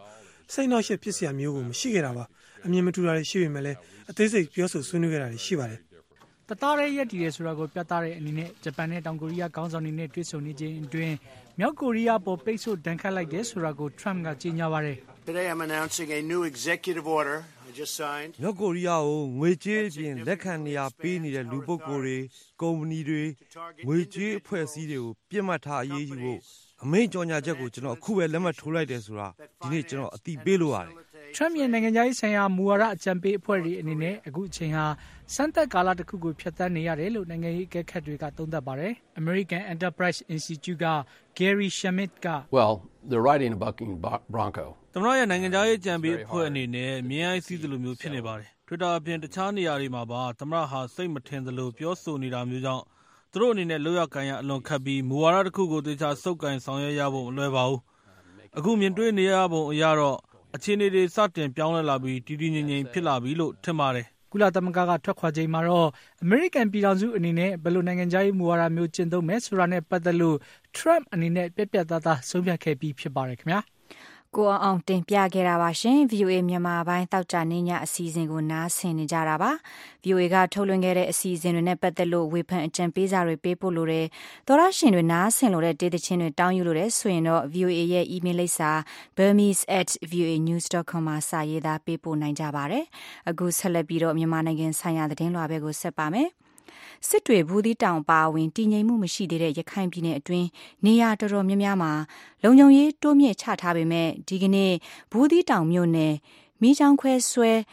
Speaker 3: စိတ်နှောက်ယှက်ဖြစ်စရာမျိုးကိုမရှိခဲ့တာပါအမြင်မတူတာတွေရှိပေမဲ့လည်းအသေးစိတ်ပြောဆိုဆွေးနွေးခဲ့တာတွေရှိပါတယ်
Speaker 8: တသားရဲရက်တည်ရဲဆိုတာကိုပြသတဲ့အနေနဲ့ဂျပန်နဲ့တောင်ကိုရီးယားခေါင်းဆောင်တွေနဲ့တွေ့ဆုံနေခြင်းအတွင်းမြောက်ကိုရီးယားပေါ်ပိတ်ဆို့ဒဏ်ခတ်လိုက်တဲ့ဆိုတာကို Trump ကကြေညာပါတယ်
Speaker 9: Today I'm announcing a new executive order I just signed.
Speaker 10: မြောက်ကိုရီးယားကိုငွေကြေးအပြင်လက်ခံနေရပေးနေတဲ့လူပုဂ္ဂိုလ်တွေကုမ္ပဏီတွေငွေကြေးအဖွဲ့အစည်းတွေကိုပြစ်မှတ်ထားအရေးယူဖို့အမိန့်ကြော်ညာချက်ကိုကျွန်တော်အခုပဲလက်မှတ်ထိုးလိုက်တယ်ဆိုတာဒီနေ့ကျွန်တော်အသိပေးလို့ရတယ်
Speaker 8: Trump ရဲ့နိုင်ငံခြားရေးဆိုင်ရာမူဝါဒအကြံပေးအဖွဲ့တွေအနေနဲ့အခုအချိန်ဟာစမ်းသပ်ကာလတစ်ခုကိုဖြတ်သန်းနေရတယ်လို့နိုင်ငံရေးအကဲခတ်တွေကသုံးသပ်ပါတယ် American Enterprise Institute က Gary Schmidt က
Speaker 11: Well, they're riding a bucking bronco.
Speaker 12: သမ္မတရဲ့နိုင်ငံခြားရေးအကြံပေးအဖွဲ့အနေနဲ့မြင်းအိုင်းစည်းသလိုမျိုးဖြစ်နေပါတယ် Twitter အပြင်တခြားနေရာတွေမှာပါသမ္မတဟာစိတ်မထင်သလိုပြောဆိုနေတာမျိုးကြောင့်သူတို့အနေနဲ့လောက်ရကန်ရအလွန်ခတ်ပြီးမူဝါဒတစ်ခုကိုတေချာစုပ်ကိုင်ဆောင်ရွက်ရဖို့မလွယ်ပါဘူးအခုမြင်တွေ့နေရပုံအရတော့အခြေအနေတွေစတင်ပြောင်းလဲလာပြီးတည်တည်ငြိမ်ငြိမ်ဖြစ်လာပြီလို့ထင်ပါတယ်
Speaker 8: ကုလသမဂ္ဂကထွက်ခွာချိန်မှာတော့ American ပြည်ထောင်စုအနေနဲ့ဘယ်လိုနိုင်ငံခြားရေးမူဝါဒမျိုးကျင့်သုံးမယ်ဆိုတာနဲ့ပတ်သက်လို့ Trump အနေနဲ့ပြတ်ပြတ်သားသားဆုံးဖြတ်ခဲ့ပြီးဖြစ်ပါတယ်ခင်ဗျာ
Speaker 2: ကိုအောင်တင်ပြခဲ့တာပါရှင် VOA မြန်မာပိုင်းတောက်ကြနေညအစီအစဉ်ကိုနားဆင်နေကြတာပါ VOA ကထုတ်လွှင့်ခဲ့တဲ့အစီအစဉ်တွေနဲ့ပတ်သက်လို့ဝေဖန်အကြံပေးစာတွေပေးပို့လို့တဲ့သောရရှင်တွေနားဆင်လို့တဲ့ဒေသချင်းတွေတောင်းယူလို့တဲ့ဆိုရင်တော့ VOA ရဲ့ email လိပ်စာ burmese@voanews.com မှာစာရေးသားပေးပို့နိုင်ကြပါတယ်အခုဆက်လက်ပြီးတော့မြန်မာနိုင်ငံဆိုင်ရာသတင်းလွှာဘက်ကိုဆက်ပါမယ်စစ်တွေဘူးသီးတောင်ပါဝင်တည်ငြိမ်မှုမရှိသေးတဲ့ရခိုင်ပြည်နယ်အတွင်းနေရာတော်တော်များများမှာလုံခြုံရေးတိုးမြင့်ချထားပေမဲ့ဒီကနေ့ဘူးသီးတောင်မြို့နယ်မိချောင်းကောင်း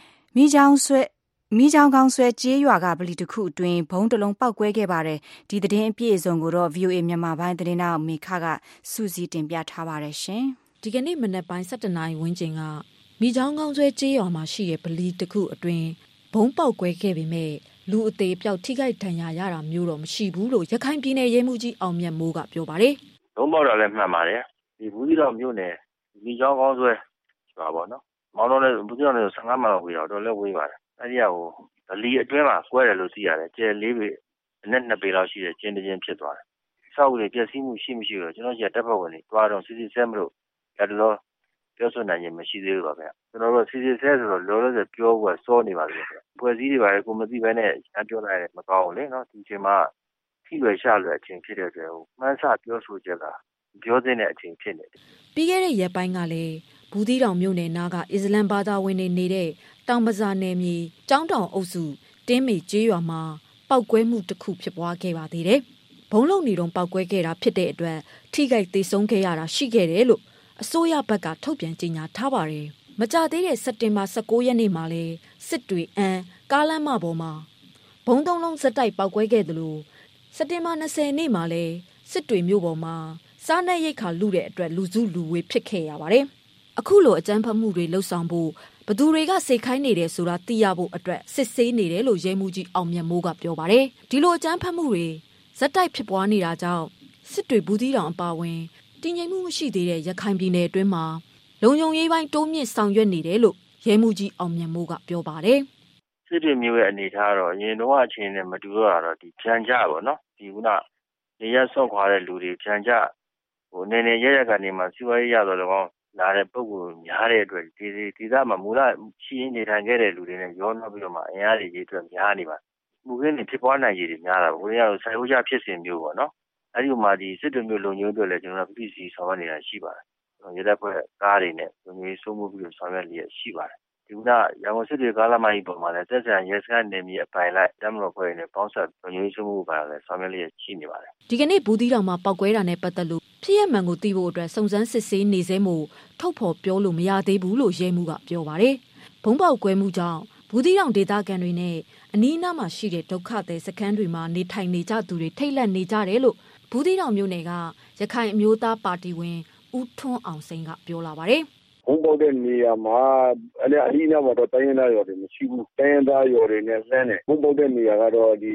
Speaker 2: ဆွဲကျေးရွာကဗလီတစ်ခုအတွင်းဘုံတလုံးပောက်ကွဲခဲ့ပါတယ်ဒီသတင်းအပြည့်အစုံကိုတော့ VOA မြန်မာပိုင်းသတင်းတောက်မေခကစူးစီးတင်ပြထားပါတယ်ရှင်
Speaker 7: ဒီကနေ့မနက်ပိုင်း 7 နာရီဝန်းကျင်ကမိချောင်းကောင်းဆွဲကျေးရွာမှာရှိတဲ့ဗလီတစ်ခုအတွင်းဘုံပောက်ကွဲခဲ့ပေမဲ့လူအသေးပြောက်ထိခိုက်ဒဏ်ရာရတာမျိုးတော့မရှိဘူးလို့ရခိုင်ပြည်နယ်ရဲမှုကြီးအောင်မြတ်မိုးကပြောပါတယ်
Speaker 4: ။လုံးပေါက်တာလည်းမှန်ပါတယ်။ဒီဘူးသီးတောင်မြို့နယ်မိချောင်းကောင်းဆွဲဆိုတာပေါ့နော်။မောင်တော်လည်းဘူးသီးတောင်လည်း15မိုင်လောက်ဝေးတော့တော်လည်းဝေးပါတယ်။အဲဒီကဗလီအတွင်းမှာကွဲတယ်လို့သိရတယ်။ကျယ်4ပေနဲ့2ပေလောက်ရှိတဲ့ကျင်းတစ်ဖြစ်သွားတယ်။ဆောက်တွေပျက်စီးမှုရှိမရှိတော့ကျွန်တော်ကြီးတပ်ဖွဲ့ဝင်တွေတွားတော့စစ်စစ်ဆဲမလို့ဒါတော့ပြောဆိုနိုင်ရင်မရှိသေးဘူးပါဗျ။ကျွန်တော်တို့စစ်စစ်ဆဲဆိုတော့လောလောဆယ်ပြောဖို့စောနေပါသေးတယ်။ဖွဲ့စည်းတွေပါလေကိုမသိဘဲနဲ့ပြောလိုက်တယ်မကောင်းဘူးလေနော်ဒီအချိန်မှာထိလွယ်ရှလွယ်အချိန်ဖြစ်တဲ့အတွက်မှန်းဆပြောဆိုချက်ကပြောသင့်တဲ့အချိန်ဖြစ်နေတယ်
Speaker 7: ပြီးခဲ့တဲ့ရက်ပိုင်းကလည်းဘူးသီးတောင်မြို့နယ်နားကအစ္စလမ်ဘာသာဝင်တွေနေတဲ့တောင်ပဇာနယ်မြေကျောင်းတောင်အုပ်စုတင်းမေကျေးရွာမှာပောက်ကွဲမှုတစ်ခုဖြစ်ပွားခဲ့ပါသေးတယ်ဘုံလုံးနေတော့ပောက်ကွဲခဲ့တာဖြစ်တဲ့အတွက်ထိခိုက်သေဆုံးခဲ့ရတာရှိခဲ့တယ်လို့အစိုးရဘက်ကထုတ်ပြန်ကြေညာထားပါတယ်မကြသေးတဲ့စက်တင်ဘာ19ရက်နေ့မှာလဲစစ်တွေအန်ကားလမ်းမပေါ်မှာဘုံသုံးလုံးစက်တိုက်ပောက်ကွဲခဲ့တယ်လို့စက်တင်ဘာ20နေ့မှာလဲစစ်တွေမြို့ပေါ်မှာစားနပ်ရိက္ခာလူတဲ့အတွက်လူစုလူဝေးဖြစ်ခဲ့ရပါတယ်အခုလိုအကြမ်းဖက်မှုတွေလှုပ်ဆောင်ဖို့ဘသူတွေကစိတ်ခိုင်းနေတယ်ဆိုတာသိရဖို့အတွက်စစ်ဆေးနေတယ်လို့ရဲမှုကြီးအောင်မြတ်မိုးကပြောပါတယ်ဒီလိုအကြမ်းဖက်မှုတွေဇက်တိုက်ဖြစ်ပွားနေတာကြောင့်စစ်တွေဘူးသီးတောင်အပါအဝင်တည်ငြိမ်မှုမရှိသေးတဲ့ရခိုင်ပြည်နယ်အတွင်းမှာလုံခြုံရေးပိုင်းတိုးမြင့်ဆောင်ရွက်နေတယ်လို့ရဲမှုကြီးအောင်မြတ်မိုးကပြောပါတယ်
Speaker 4: စစ်တွေမျိုးရဲ့အနေထားတော့အရင်တော့အချင်းနဲ့မတူတော့တာတော့ဒီဖြန်ကြပေါ့နော်ဒီခုနနေရဆော့ခွာတဲ့လူတွေဖြန်ကြနေနေရကနေမှစီးပွားရေးရတော့လည်းလာတဲ့ပုံကိုများတဲ့အတွက်ဒီသားမှာမူလရှိရင်းနေထိုင်ခဲ့တဲ့လူတွေနဲ့ရောနှောပြီးတော့မှအင်အားတွေကြီးအတွက်များနေပါမှုခင်းတွေဖြစ်ပွားနိုင်ရည်တွေများတာပေါ့ဘိုးရတော့ဆိုင်ဦးကြဖြစ်စဉ်မျိုးပေါ့နော်အဲဒီမှာဒီစစ်တွေမျိုးလုံခြုံရေးအတွက်လည်းကျွန်တော်တို့ပြည်စီဆောင်ရွက်နေတာရှိပါတယ်ရဲတပ်ဖွဲ့ကားတွေနဲ့လုံခြုံရေးစိုးမိုးပြီးဆောင်ရွက်လျက်ရှိပါတယ်ဒီကရန်ကုန်စစ်တွေကားလမ်းမကြီးပေါ်မှာလည်းသက်ဆိုင်ရဲစခန်းနယ်မြေအပိုင်လိုက်တမတော်ဖွဲ့နဲ့ပေါင်းဆက်လုံခြုံရေးစိုးမိုးပါလည်းဆောင်ရွက်လျက်ရှိနေပါတယ်
Speaker 7: ဒီကနေ့ဘူးသီးတောင်မှာပောက်ကွဲတာနဲ့ပတ်သက်လို့ဖြစ်ရမှန်ကိုသိဖို့အတွက်စုံစမ်းစစ်ဆေးနေစေမို့ထုတ်ဖော်ပြောလို့မရသေးဘူးလို့ရဲမှုကပြောပါတယ်ဘုံပေါက်ကွဲမှုကြောင့်ဘူးသီးတောင်ဒေသခံတွေနဲ့အနီးအနားမှာရှိတဲ့ဒုက္ခသည်စခန်းတွေမှာနေထိုင်နေကြသူတွေထိတ်လန့်နေကြတယ်လို့ဘူးသီးတောင်မြို့နယ်ကရခိုင်အမျိုးသားပါတီဝင်ဦးထွန်းအောင်စိန်ကပြောလာပါတယ်
Speaker 13: ဘုံပေါက်တဲ့နေရာမှာအနီးအနားမှာတော့တိုင်းရင်းသားရွာတွေမရှိဘူးတိုင်းရင်းသားရွာတွေနဲ့လှမ်းတယ်ဘုံပေါက်တဲ့နေရာကတော့ဒီ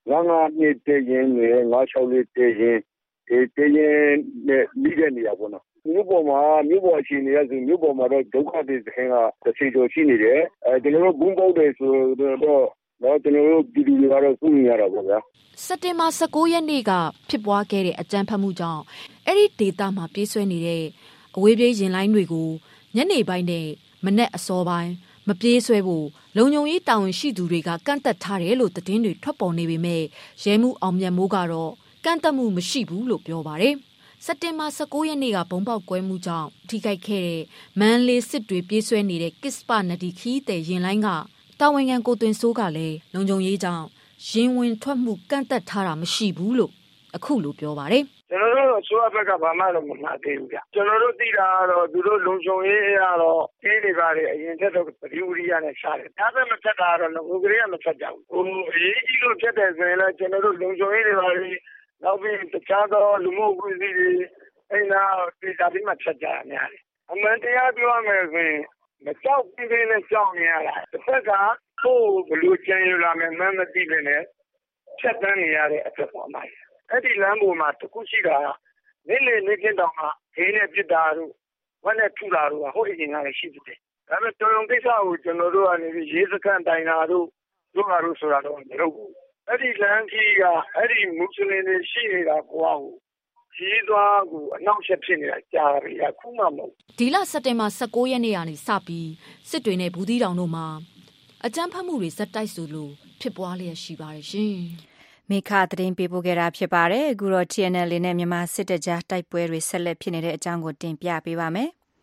Speaker 13: 952တဲရင်နဲ့964တဲရင်တဲရင်နဲ့ပြီးတဲ့နေရာပေါ့နော်မြို့ပေါ်အခြေအနေရဆိုမြို့ပေါ်မှာတော့ဒုက္ခသည်စခန်းက30ကျော်ရှိနေတယ်ကျွန်တော်တို့ဘုံပေါက်တယ်ဆိုတော့ကျွန်တော်တို့ပြည်သူတွေကတော့စုနေရတာပေါ့ဗျာ
Speaker 7: စက်တင်ဘာ19ရက်နေ့ကဖြစ်ပွားခဲ့တဲ့အကြမ်းဖက်မှုကြောင့်အဲ့ဒီဒေသမှာပြေးဆွဲနေတဲ့အဝေးပြေးရင်လိုင်းတွေကို
Speaker 14: ညနေပိုင်းနဲ့မနက်အစောပိုင်းမပြေးဆွဲဖို့လုံခြုံရေးတာဝန်ရှိသူတွေကကန့်သက်ထားတယ်လို့သတင်းတွေထွက်ပေါ်နေပေမဲ့ရဲမှုအောင်မြတ်မိုးကတော့ကန့်သက်မှုမရှိဘူးလို့ပြောပါတယ်စက်တင်ဘာ19ရက်နေ့ကဘုံပေါက်ကွဲမှုကြောင့်ထိခိုက်ခဲ့တဲ့မန်လေးစစ်တွေပြေးဆွဲနေတဲ့ကစ်ပနဒီခီးတဲ့ရင်လိုင်းကတာဝန်ခံကိုသွင်စိုးကလည်းလုံခြုံရေးကြောင့်ရင်ဝင်ထွက်မှုကန့်သက်ထားတာမရှိဘူးလို့အခုလိုပြောပါတယ်
Speaker 13: ကျွန်တော်တို့ဆိုအဘက်ကဘာမှတော့မမှတ်သေးဘူးဗျကျွန်တော်တို့သိတာကတော့သူတို့လုံခြုံရေးအရတော့အေးတွေပါတယ်အရင်တက်တော့ပရိဝရိယနဲ့ရှားတယ်ဒါပေမဲ့မချက်တာတော့ငိုကလေးကမချက်ကြဘူးအရေးကြီးလို့ချက်တယ်ဆိုရင်လည်းကျွန်တော်တို့လုံခြုံရေးတွေပါတယ်နောက်ပြီးတခြားသောလူမှုအဖွဲ့အစည်းတွေအဲ့နာပြည်သားတွေမှချက်ကြရများတယ်အမှန်တရားပြောရမယ်ဆိုရင်မကြောက်ပြီးသေးနဲ့ကြောက်နေရတာတစ်ဖက်ကကိုယ်ဘလို့ကျန်ရလာမယ်မှမသိပဲနဲ့ချက်တန်းနေရတဲ့အဖြစ်ပေါ်မှာအဲ့ဒီလမ်းပေါ်မှာတခုရှိတာနေ့လေနေ့ချင်းတောင်မှခင်းနဲ့ပြစ်တာတို့ဝက်နဲ့ထူတာတို့ဟိုအရင်ကလည်းရှိတယ်ဒါပေမဲ့တော်ရုံကိစ္စကိုကျွန်တော်တို့ကနေပြီးရေးစခန်းတိုင်တာတို့တို့ဟာတို့ဆိုတာတော့မလုပ်ဘူးအဲ့ဒီလမ်းကြီးကအဲ့ဒီမွတ်စလင်တွေရှိနေတာကိုကြီးသွားကိုအနောက်ချက်ဖြစ်နေတာကြားရခုမှမဟုတ်
Speaker 14: ဒီလစက်တင်ဘာ19ရက်နေ့ကနေစပြီးစစ်တွေနဲ့ဘူးသီးတောင်တို့မှာအကြမ်းဖက်မှုတွေဇက်တိုက်ဆိုလို့ဖြစ်ပွားလျက်ရှိပါတယ်ရှင်
Speaker 2: မိခသတင်းပေးပို့ခဲ့တာဖြစ်ပါတယ်အခုတော့ TNL နဲ့မြန်မာစစ်တပ်ကြားတိုက်ပွဲတွေဆက်လက်ဖြစ်နေတဲ့အကြောင်းကိုတင်ပြပေးပါမယ်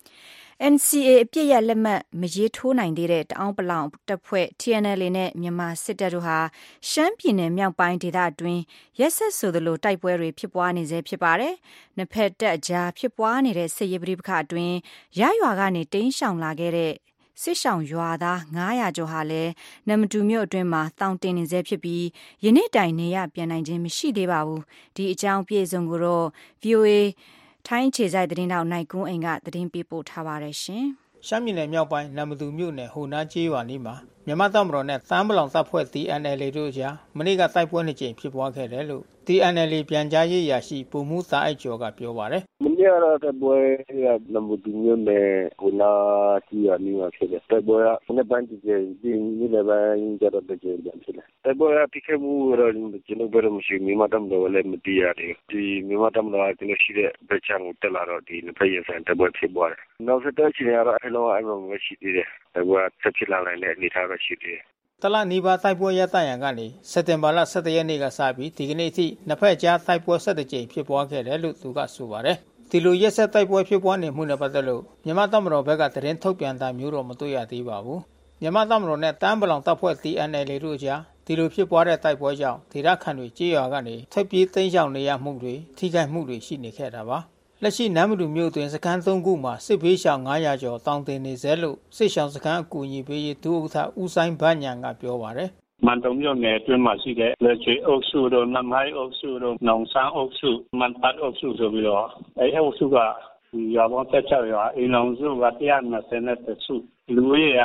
Speaker 2: NCA အပြည့်ရလက်မှတ်မရေးထိုးနိုင်သေးတဲ့တအောင်းပလောင်တပ်ဖွဲ့ TNL နဲ့မြန်မာစစ်တပ်တို့ဟာရှမ်းပြည်နယ်မြောက်ပိုင်းဒေသအတွင်းရက်ဆက်ဆိုသလိုတိုက်ပွဲတွေဖြစ်ပွားနေစေဖြစ်ပါတယ်။နှစ်ဖက်တပ်အကြားဖြစ်ပွားနေတဲ့စစ်ရေးပဋိပက္ခအတွင်းရရွာကနေတိမ်းရှောင်လာခဲ့တဲ့စစ်ရှောင်ရွာသား900ကျော်ဟာလည်းနမတူမြို့အတွင်းမှာတောင်တင်နေစေဖြစ်ပြီးယနေ့တိုင်နေရပြန်နိုင်ခြင်းမရှိသေးပါဘူး။ဒီအကြောင်းပြည့်စုံကိုတော့ VOAထိုင်းခြေဆိုင်သတင်းတောက်နိုင်ကွန်းအိမ်ကသတင်းပေးပို့ထားပါတယ်ရှင်
Speaker 8: ။ရှမ်းပြည်နယ်မြောက်ပိုင်းနမတူမြို့နယ်ဟိုနားကျေးရွာနီးမှာမြန်မာတပ်မတော်နဲ့တမ်းပလောင်တပ်ဖွဲ့ TNL တို့ကြားမနေ့ကတိုက်ပွဲနှစ်ကြိမ်ဖြစ်ပွားခဲ့တယ်လို့ TNL ပြန်ကြားရေးရာရှိပုံမှုသားအိုက်ကျော်ကပြောပါတယ်
Speaker 13: ။မနေ့ကတော့တိုက်ပွဲကနမတူမြို့နယ်ဟိုနားကျေးရွာနီးမှာဖြစ်တယ်။တိုက်ပွဲကမနေ့ပိုင်းကြိမ်ဒီနေ့လည်းပိုင်းကြတော့ကြိမ်ပြန်ဖြစ်တယ်။တိုက်ပွဲကတိကျမှုတော့ကျွန်တော်ဘယ်လိုမရှိမြန်မာတပ်မတော်လည်းမတည်ရတယ်။ဒီမြန်မာတပ်မတော်ကကျွန်တော်ရှိတဲ့ဗချန်ကိုတက်လာတော့ဒီနှစ်ဖက်ရဆိုင်တိုက်ပွဲဖြစ်ပွားတယ်။နောက်ဆက်တွဲချင်ရတော့အဲ့လိုအဲ့လိုမရှိသေးတယ်။တိုက်ပွဲဆက်ဖြစ်လာနိုင်တဲ့အနေအထားပဲရှိသေးတယ်
Speaker 8: ။တလနီးပါးတိုက်ပွဲရပ်တန့်ရန်ကနေစက်တင်ဘာလ17ရက်နေ့ကစပြီးဒီကနေ့အထိနှစ်ဖက်ကြားတိုက်ပွဲ17ကြိမ်ဖြစ်ပွားခဲ့တယ်လို့သူကဆိုပါတယ်။ဒီလိုရက်ဆက်တိုက်ပွဲဖြစ်ပွားနေမှုနဲ့ပတ်သက်လို့မြန်မာတပ်မတော်ဘက်ကသတင်းထုတ်ပြန်တာမျိုးတော့မတွေ့ရသေးပါဘူး။မြန်မာတပ်မတော်နဲ့တမ်းပလောင်တပ်ဖွဲ့ TNL တို့ကြားဒီလိုဖြစ်ပွားတဲ့တိုက်ပွဲကြောင့်ဒေသခံတွေကြေးရွာကနေထွက်ပြေးတိမ်းရှောင်နေရမှုတွေထိခိုက်မှုတွေရှိနေခဲ့တာပါ။လက်ရှိနမ်မတူမြို့တွင်စခန်း3ခုမှာစစ်ဘေးရှောင်900ကျော်တောင်တင်နေစေလို့စစ်ရှောင်စခန်းအကူအညီပေးရေးဒုဥက္ကဋ္ဌဦးဆိုင်ဗညာကပြောပါတယ်
Speaker 15: မန်တုံမြို့နယ်အတွင်းမှာရှိတဲ့လက်ချေအုပ်စုတို့နမိုင်းအုပ်စုတို့နောင်ဆန်းအုပ်စုမန်ပတ်အုပ်စုဆိုပြီးတော့အဲအုပ်စုကရွာပေါင်း16ရွာအိမ်လောင်စုက120စုလူဦးရေက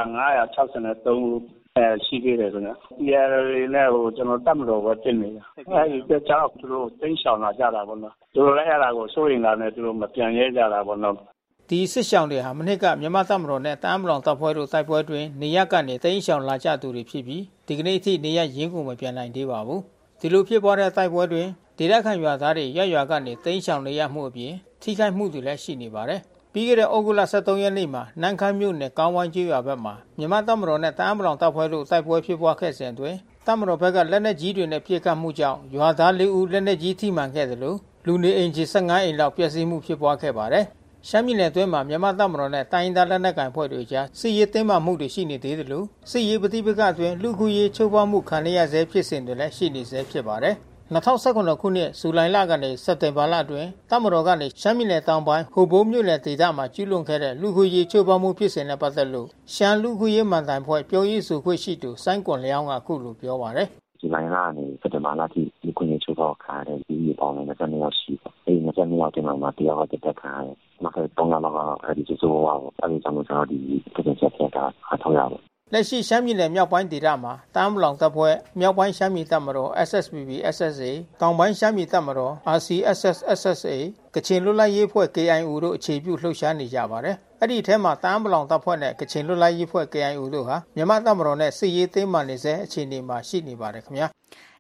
Speaker 15: 963ဦးရှိခဲ့တယ်ဆိုတော့ဒီရည်နဲ့ကျွန်တော်တပ်မတော်ပဲတင်နေတာအဲဒီတက်ချောက်သူတို့တင်းရှောင်လာကြတာပေါ့နော်သူတို့လည်းအဲ့ဒါကိုစိုးရင်လာနေသူတို့မပြန်ရဲကြတာပေါ့နော်
Speaker 8: ဒီစစ်ရှောင်တွေဟာမနှစ်ကမြန်မာတပ်မတော်နဲ့တမ်းမလောင်တပ်ဖွဲ့တို့တိုက်ပွဲတွင်နေရကနေတင်းရှောင်လာကြသူတွေဖြစ်ပြီးဒီကနေ့အထိနေရရင်းကိုမပြန်နိုင်သေးပါဘူးဒီလိုဖြစ်ပေါ်တဲ့တိုက်ပွဲတွင်ဒေသခံရွာသားတွေရွာကနေတင်းရှောင်နေရမှုအပြင်ထိခိုက်မှုတွေလည်းရှိနေပါတယ်ပြီးခဲ့တဲ့ဩဂုတ်လ23ရက်နေ့မှာနန်းခမ်းမြို့နယ်ကောင်းဝိုင်းကျေးရွာဘက်မှာမြန်မာတပ်မတော်နဲ့တမ်းမလောင်တပ်ဖွဲ့တို့တိုက်ပွဲဖြစ်ပွားခဲ့စဉ်တွင်တပ်မတော်ဘက်ကလက်နက်ကြီးတွေနဲ့ပစ်ခတ်မှုကြောင့်ရွာသား4ဦးလက်နက်ကြီးထိမှန်ခဲ့တယ်လို့လူနေအိမ်ခြေ15အိမ်လောက်ပျက်စီးမှုဖြစ်ပွားခဲ့ပါတယ်ရှမ်းပြည်နယ်အတွင်းမှာမြန်မာတပ်မတော်နဲ့တိုင်းဒေသလက်နက်ကိုင်ဖွဲ့တွေကြားစစ်ရေးတင်းမာမှုတွေရှိနေသေးတယ်လို့စစ်ရေးပဋိပက္ခအတွင်းလူခုရေးချိုးဖောက်မှုခံရဆဲဖြစ်စဉ်တွေလည်းရှိနေဆဲဖြစ်ပါတယ်2019ခုနှစ်ဇူလိုင်လကနေစက်တင်ဘာလအတွင်းတပ်မတော်ကနေရှမ်းပြည်နယ်တောင်ပိုင်းဟိုဘိုးမြို့နယ်ဒေသမှာကျူးလွန်ခဲ့တဲ့လူခုရေးချိုးဖောက်မှုဖြစ်စဉ်နဲ့ပတ်သက်လို့ရှမ်းလူခုရေးမှန်တိုင်ဖွဲ့ပြောရေးဆိုခွင့်ရှိသူစိုင်းကွန်လျောင်းကအခုလိုပြောပါတယ်
Speaker 16: ဇူလိုင်လကနေစက်တင်ဘာလထိလူခုရေးချိုးဖောက်ခံရတဲ့ဒီပေါင်းနဲ့22ယောက်ရှိတယ်အဲဒီ22ယောက်တင်မှာတရားဟောတက်ခံရတယ်နောက်3လလောက်ကအဲဒီဆိုတော့အဲဒီကြောင့်ကျွန်တော်ဒီပြင်ချက်ပြတာအထောက်ရပါ
Speaker 8: လက်ရှိရှမ်းပြည်နယ်မြောက်ပိုင်းဒေသမှာတမ်းမလောင်တပ်ဖွဲ့မြောက်ပိုင်းရှမ်းပြည်တပ်မတော် SSPP SSA တောင်ပိုင်းရှမ်းပြည်တပ်မတော် RCSS SSA ကချင်လွတ်လပ်ရေးဖွဲ့ KIO တို့အခြေပြုလှုပ်ရှားနေကြပါတယ်အဲ့ဒီထဲမှာတမ်းမလောင်တပ်ဖွဲ့နဲ့ကချင်လွတ်လပ်ရေးဖွဲ့ KIO တို့ဟာမြန်မာတပ်မတော်နဲ့စစ်ရေးသိမ်းမှနေစေအခြေအနေမှာရှိနေပါတယ်ခင်ဗျာ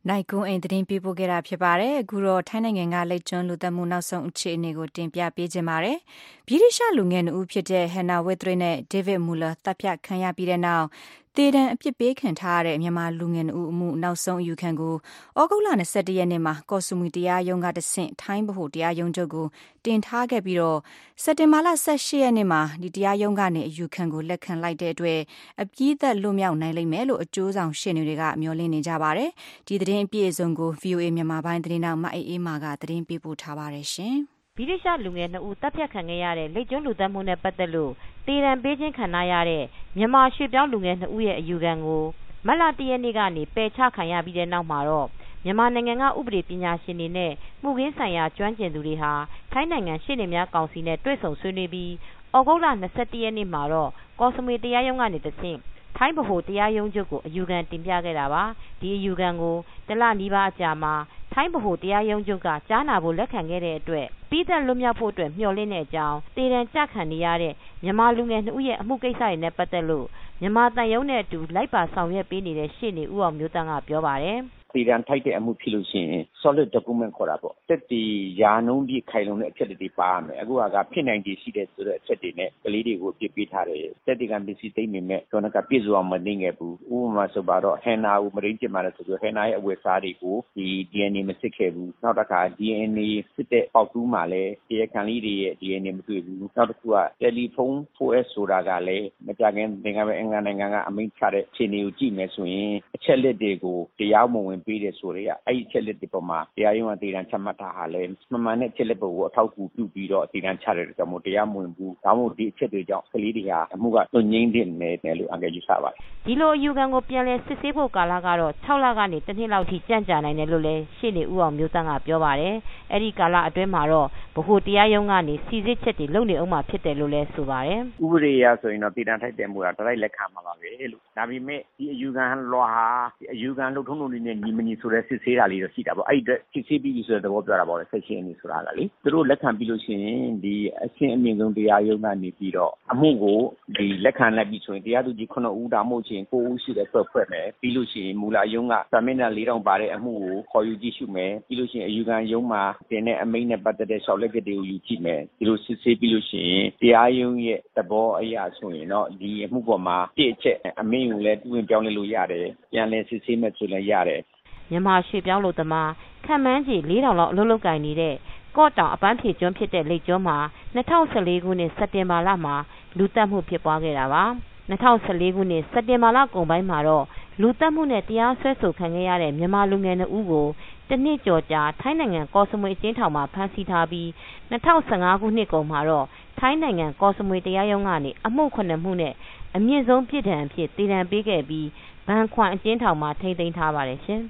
Speaker 2: နိုင်ကွန်းအိမ်သတင်းပေးပို့ခဲ့တာဖြစ်ပါတယ်အခုတော့ထိုင်းနိုင်ငံကလက်ကျွန်းလူသက်မှုနောက်ဆုံးအခြေအနေကိုတင်ပြပေးခြင်းပါတယ်ဗြိတိရှလူငယ်2ဦးဖြစ်တဲ့ဟန်နာဝက်သရစ်နဲ့ဒေးဗစ်မူလာတပ်ဖြတ်ခံရပြီးတဲ့နောက်တေဒံအပြစ်ပေးခံထားရတဲ့မြန်မာလူငယ်2ဦးအမှုနောက်ဆုံးအယူခံကိုဩဂုတ်လ21ရက်နေ့မှာကော့ဆူမီတရားရုံးကတဆင့်ထိုင်းဗဟိုတရားရုံးချုပ်ကိုတင်ထားခဲ့ပြီးတော့စက်တင်ဘာလ18ရက်နေ့မှာဒီတရားရုံးကနေအယူခံကိုလက်ခံလိုက်တဲ့အတွက်အပြည့်သက်လွတ်မြောက်နိုင်လိမ့်မယ်လို့အကျိုးဆောင်ရှင်းတွေကမျှော်လင့်နေကြပါတယ်ဒီသတင်းအပြည့်အစုံကို VOA မြန်မာပိုင်းသတင်းတောက်မအေးမာကသတင်းပေးပို့ထားပါတယ်ရှင်
Speaker 17: ဗြိတိရှလူငယ်2ဦးတပ်ဖြတ်ခံခဲ့ရတဲ့လက်ကျွန်းလူသတ်မှုနဲ့ပတ်သက်လို့တေရန်ပေးခြင်းခံရတဲ့မြန်မာရွှေပြောင်းလူငယ်2ဦးရဲ့အယူခံကိုမတ်လ1ရက်နေ့ကနေပယ်ချခံရပြီးတဲ့နောက်မှာတော့မြန်မာနိုင်ငံကဥပဒေပညာရှင်တွေနဲ့မှုခင်းဆိုင်ရာကျွမ်းကျင်သူတွေဟာထိုင်းနိုင်ငံရှေ့နေများကောင်စီနဲ့တွေ့ဆုံဆွေးနွေးပြီးဩဂုတ်လ21ရက်နေ့မှာတော့ကော့စမွေတရားရုံးကနေတဆင့်ထိုင်းဗဟိုတရားရုံးချုပ်ကိုအယူခံတင်ပြခဲ့တာပါဒီအယူခံကိုတလနီးပါးအကြာမှာထိုင်းဗဟိုတရားရုံးချုပ်ကကြားနာဖို့လက်ခံခဲ့တဲ့အတွက်ပြီးသက်လွတ်မြောက်ဖို့အတွက်မျှော်လင့်တဲ့အကြောင်းတေရန်ကြခံနေရတဲ့မြန်မာလူငယ်2ဦးရဲ့အမှုကိစ္စတွေနဲ့ပတ်သက်လို့မြန်မာတန်ယုံနဲ့အတူလိုက်ပါဆောင်ရွက်ပေးနေတဲ့ရှေ့နေဦးအောင်မျိုးတန်းကပြောပါတယ်
Speaker 16: တေရန်ထိုက်တဲ့အမှုဖြစ်လို့ရှိရင် solid document ခေါ်တာပေါ့တက်တီရာနှုံးပြခိုင်လုံတဲ့အချက်တွေပါရမယ်အခုကဖြစ်နိုင်ခြေရှိတဲ့ဆိုတဲ့အချက်တွေနဲ့ကလေးတွေကိုပြစ်ပေးထားတယ်တက်တီကပစ္စည်းသိမ့်နေမဲ့တော့ကပြည့်စုံအောင်မသိငယ်ဘူးဥပမာဆိုပါတော့ဟန်နာကိုမရင်းကျင်ပါလဲဆိုတော့ဟန်နာရဲ့အဝတ်စားတွေကိုဒီ DNA မစစ်ခဲ့ဘူးနောက်တစ်ခါ DNA စစ်တဲ့ပေါက်တူးမှာလည်းတရားခံလေးတွေရဲ့ DNA မတွေ့ဘူးနောက်တစ်ခုကတယ်လီဖုန်း 4S ဆိုတာကလည်းမကြခင်သင်္ကန်းပဲအင်္ဂါနိုင်ငံကအမိန့်ချတဲ့အခြေအနေကိုကြည့်မယ်ဆိုရင်အချက်လက်တွေကိုတရားမဝင်ပေးတယ်ဆိုတော့အဲ့ဒီချက်လက်တွေပေါ်မှာတရားရုံးကတည်တံချမှတ်တာဟာလည်းမှန်မှန်နဲ့ချက်လက်ပေါ်ကိုအထောက်အကူပြုပြီးတော့တည်တံချတဲ့ကြောင့်မို့တရားမဝင်ဘူးဒါမှမဟုတ်ဒီအချက်တွေကြောင့်ကလေးတွေဟာအမှုကလွတ်ငြိမ်းတဲ့နယ်လို့အငယ်ယူဆပါတယ်
Speaker 17: ဒီလိုအယူခံကိုပြန်လည်စစ်ဆေးဖို့ကာလကတော့6လကနေတစ်နှစ်လောက်ထိကြန့်ကြာနိုင်တယ်လို့လည်းရှေ့နေဦးအောင်မျိုးတန်းကပြောပါတယ်အဲ့ဒီကာလအတွင်းမှာတော့ဗဟိုတရားရုံးကနေစီစစ်ချက်တွေလုပ်နေအောင်မှာဖြစ်တယ်လို့လည်းဆိုပါတယ်
Speaker 16: ဥပဒေအရဆိုရင်တော့တည်တံထိုက်တယ်မှုကတိုက်လက်ခံမှာပါပဲလို့ဒါပေမဲ့ဒီအယူခံလွှာဟာအယူခံလုပ်ထုံးလုပ်နည်းနဲ့ညီမညီဆိုတဲ့စစ်ဆေးတာလေးတော့ရှိတာပေါ့အဲ့ဒီစစ်ဆေးပြီးဆိုတဲ့သဘောပြောတာပေါ့ဆက်ရှင်းနေဆိုတာကလေသူတို့လက်ခံပြီးလို့ရှိရင်ဒီအရှင်းအမြင့်ဆုံးတရားရုံးကနေပြီးတော့အမှုကိုဒီလက်ခံလိုက်ပြီးဆိုရင်တရားသူကြီး9ဦးဒါမှမဟုတ်ချင်း9ဦးရှိတဲ့ဖွဲ့မယ်ပြီးလို့ရှိရင်မူလရုံးကစာမျက်နှာ4000ပါတဲ့အမှုကိုခေါ်ယူကြည့်ရှုမယ်ပြီးလို့ရှိရင်အယူခံရုံးမှာတင်တဲ့အမိန့်နဲ့ပတ်သက်တဲ့လျှောက်လက်ချက်တွေကိုယူကြည့်မယ်ဒီလိုစစ်ဆေးပြီးလို့ရှိရင်တရားရုံးရဲ့သဘောအရဆိုရင်တော့ဒီအမှုပေါ်မှာတစ်အချက်အမိန့်ကိုလည်းတွင်ပြောင်းလဲလို့ရတယ်ပြန်လဲစစ်ဆေးမယ်ဆိုလည်းရတယ်
Speaker 17: မြန်မာရွှေပြောင်းလို့သမားခံမှန်းကြီး4000လောက်အလုပ်လုပ်ကိုင်နေတဲ့ကော့တောင်အပန်းဖြေကျွန်းဖြစ်တဲ့လိတ်ကျွန်းမှာ2014ခုနှစ်စက်တင်ဘာလမှာလူသတ်မှုဖြစ်ပွားခဲ့တာပါ2014ခုနှစ်စက်တင်ဘာလကုန်ပိုင်းမှာတော့လူသတ်မှုနဲ့တရားစွဲဆိုခံခဲ့ရတဲ့မြန်မာလူငယ်2ဦးကိုတနှစ်ကျော်ကြာထိုင်းနိုင်ငံကော့စမွေအကျဉ်းထောင်မှာဖမ်းဆီးထားပြီး2015ခုနှစ်ကုန်မှာတော့ထိုင်းနိုင်ငံကော့စမွေတရားရုံးကနေအမှု9မှုနဲ့အမြင့်ဆုံးပြစ်ဒဏ်အဖြစ်တည်တံပေးခဲ့ပြီးဘန်ခွမ်အကျဉ်းထောင်မှာထိန်းသိမ်းထားပါတယ်ရှင်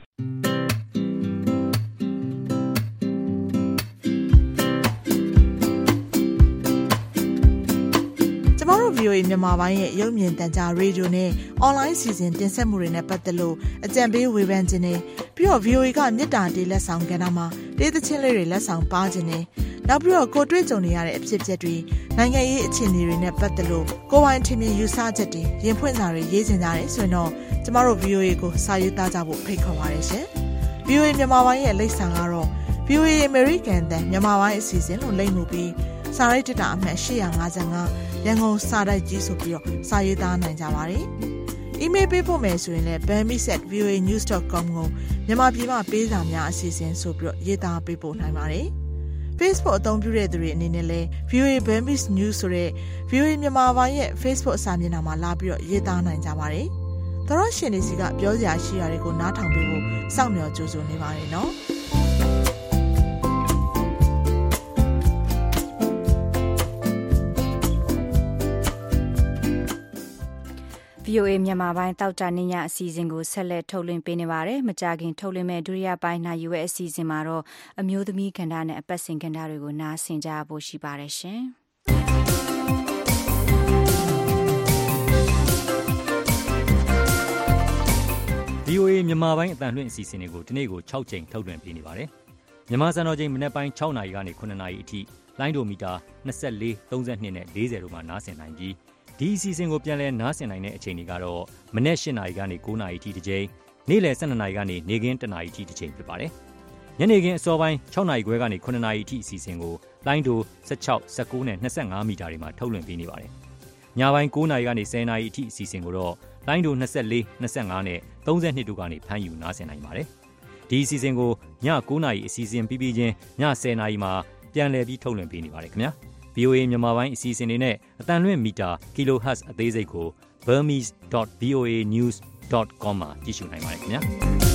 Speaker 18: ကျမတို့ VOA မြန်မာပိုင်းရဲ့ရုပ်မြင်သံကြားရေဒီယိုနဲ့အွန်လိုင်းစီစဉ်တင်ဆက်မှုတွေနဲ့ပတ်သက်လို့အကြံပေးဝေဖန်ခြင်းနဲ့ပြီးတော့ VOA ကမြစ်တာတေးလက်ဆောင်ကဏ္ဍမှာတေးသချင်းလေးတွေလက်ဆောင်ပါခြင်းနဲ့နောက်ပြီးတော့ကိုတွေ့ကြုံနေရတဲ့အဖြစ်အပျက်တွေနိုင်ငံရေးအခြေအနေတွေနဲ့ပတ်သက်လို့ကိုယ်ပိုင်ထင်မြင်ယူဆချက်တွေရင်ဖွင့်စာတွေရေးချင်ကြတယ်ဆိုရင်တော့ကျမတို့ VOA ကိုစာရေးသားကြဖို့ဖိတ်ခေါ်ပါတယ်ရှင်။ VOA မြန်မာပိုင်းရဲ့လိပ်စာကတော့ VOA American တန်မြန်မာပိုင်းအစီအစဉ်လို့လိပ်မှုပြီးစာရိုက်တက်တာအမှတ်855ရန်ကုန်စာတိုက်ကြီးဆိုပြီးတော့စာရေးသားနိုင်ကြပါတယ်။ email ပေးဖို့မယ်ဆိုရင်လည်း bambi@voanews.com ကိုမြန်မာပြည်မှာပေးစာများအစီအစဉ်ဆိုပြီးတော့ရေးသားပေးပို့နိုင်ပါတယ်။ Facebook အသုံးပြုတဲ့သူတွေအနေနဲ့လည်း VOA Bambi News ဆိုတဲ့ VOA မြန်မာပိုင်းရဲ့ Facebook စာမျက်နှာမှာလာပြီးတော့ရေးသားနိုင်ကြပါတယ်။သောရရှင်တွေစီကပြောစရာရှိတာတွေကိုနားထောင်ပေးဖို့စောင့်မျှော်ကြိုးစားနေပါတယ်နော်။
Speaker 2: VOA မြန်မာပိုင်းတောက်ကြနေညအစီအစဉ်ကိုဆက်လက်ထုတ်လွှင့်ပေးနေပါတယ်။မကြခင်ထုတ်လွှင့်မဲ့ဒုတိယပိုင်းနာယူရဲ့အစီအစဉ်မှာတော့အမျိုးသမီးကဏ္ဍနဲ့အပတ်စဉ်ကဏ္ဍတွေကိုနားဆင်ကြဖို့ရှိပါတယ်ရှင်
Speaker 19: ။ VOA မြန်မာပိုင်းအတန်လွှင့်အစီအစဉ်တွေကိုဒီနေ့ကို6ကြိမ်ထုတ်လွှင့်ပေးနေပါတယ်။မြန်မာစံတော်ချိန်မနေ့ပိုင်း6နာရီကနေ9နာရီအထိလိုင်းဒိုမီတာ24 32နဲ့40တို့မှာနားဆင်နိုင်ပြီးဒီအစီအစဉ်ကိုပြန်လည်နားဆင်နိုင်တဲ့အချိန်တွေကတော့မနေ့8နာရီကနေ9နာရီအထိတစ်ကြိမ်ညနေ့လယ်12နာရီကနေနေ့ခင်း1နာရီအထိတစ်ချိန်ဖြစ်ပါတယ်။ညနေခင်းအစောပိုင်း6နာရီခွဲကနေ9နာရီအထိအစီအစဉ်ကိုလိုင်းတို16 19နဲ့25မီတာတွေမှာထုတ်လွှင့်ပေးနေပါတယ်။ညပိုင်း9နာရီကနေ10နာရီအထိအစီအစဉ်ကိုတော့လိုင်းတို24 25နဲ့32တို့ကနေဖမ်းယူနားဆင်နိုင်ပါတယ်။ဒီအစီအစဉ်ကိုည9နာရီအစီအစဉ်ပြီးချင်းည10နာရီမှာပြန်လည်ပြီးထုတ်လွှင့်ပေးနေပါတယ်ခင်ဗျာ။ VOA မြန်မာပိုင်းအစီအစဉ်တွေနဲ့အတန်လွှင့်မီတာ kHz အသေးစိတ်ကို burmese.voanews.com မှာကြည့်ရှုနိုင်ပါတယ်ခင်ဗျာ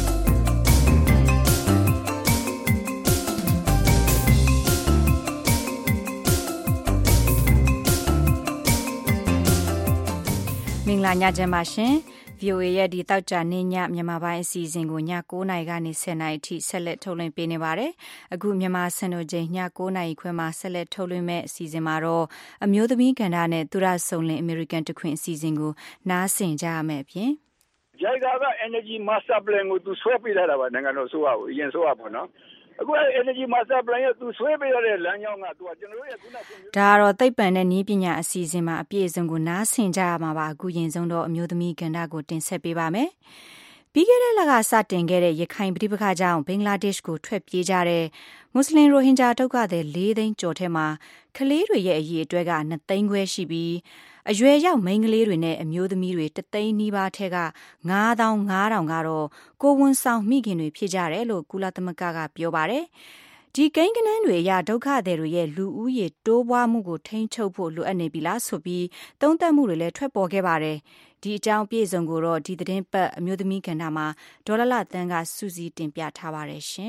Speaker 2: မင်္ဂလာညချမ်းပါရှင် VOA ရဲ့ဒီတောက်ကြနေညမြန်မာပိုင်းအစီအစဉ်ကိုည9:00နာရီကနေ10:00နာရီထိဆက်လက်ထုတ်လွှင့်ပေးနေပါတယ်အခုမြန်မာစံတော်ချိန်ည9:00နာရီခွဲမှာဆက်လက်ထုတ်လွှင့်မဲ့အစီအစဉ်မှာတော့အမျိုးသမီးကဏ္ဍနဲ့သူရဆုံလင် American တခွင်အစီအစဉ်ကိုနားဆင်ကြရမယ်အပြင်
Speaker 20: JICA က Energy Master Plan ကိုသူဆွဲပေးထားတာပါနိုင်ငံတော်ဆိုရကိုအရင်ဆိုရပေါ့နော်အခု Energy Master Plan ရဲ့သူဆွဲပေးရတဲ့လမ်းကြောင်းကသူကကျွန်တော်တို့ရဲ့ခုနက
Speaker 2: ဒါကတော့သိပ္ပံနဲ့နည်းပညာအစီအစဉ်မှာအပြည့်အစုံကိုနားဆင်ကြရမှာပါအခုရင်ဆုံးတော့အမျိုးသမီးကဏ္ဍကိုတင်ဆက်ပေးပါမယ်ပြီးခဲ့တဲ့လကစတင်ခဲ့တဲ့ရခိုင်ပဋိပက္ခကြောင့်ဘင်္ဂလားဒေ့ရှ်ကိုထွက်ပြေးကြတဲ့မွတ်စလင်ရိုဟင်ဂျာဒုက္ခသည်4သိန်းကျော်ထဲမှာကလေးတွေရဲ့အရေးအတွက်က2သိန်းခွဲရှိပြီးအရွယ်ရောက်မိန်းကလေးတွေနဲ့အမျိုးသမီးတွေ3သိန်းနီးပါးထဲက9500ကတော့ကိုဝန်ဆောင်မိခင်တွေဖြစ်ကြတယ်လို့ကုလသမဂ္ဂကပြောပါတယ်ဒီကိန်းဂဏန်းတွေအရဒုက္ခသည်တွေရဲ့လူဦးရေတိုးပွားမှုကိုထိန်းချုပ်ဖို့လိုအပ်နေပြီလားဆိုပြီးသုံးသပ်မှုတွေလည်းထွက်ပေါ်ခဲ့ပါတယ်ဒီအကြောင်းပြည့်စုံကိုတော့ဒီသတင်းပတ်အမျိုးသမီးကဏ္ဍမှာဒေါ်လာလတန်းကစူးစီးတင်ပြထားပါတယ်ရှင်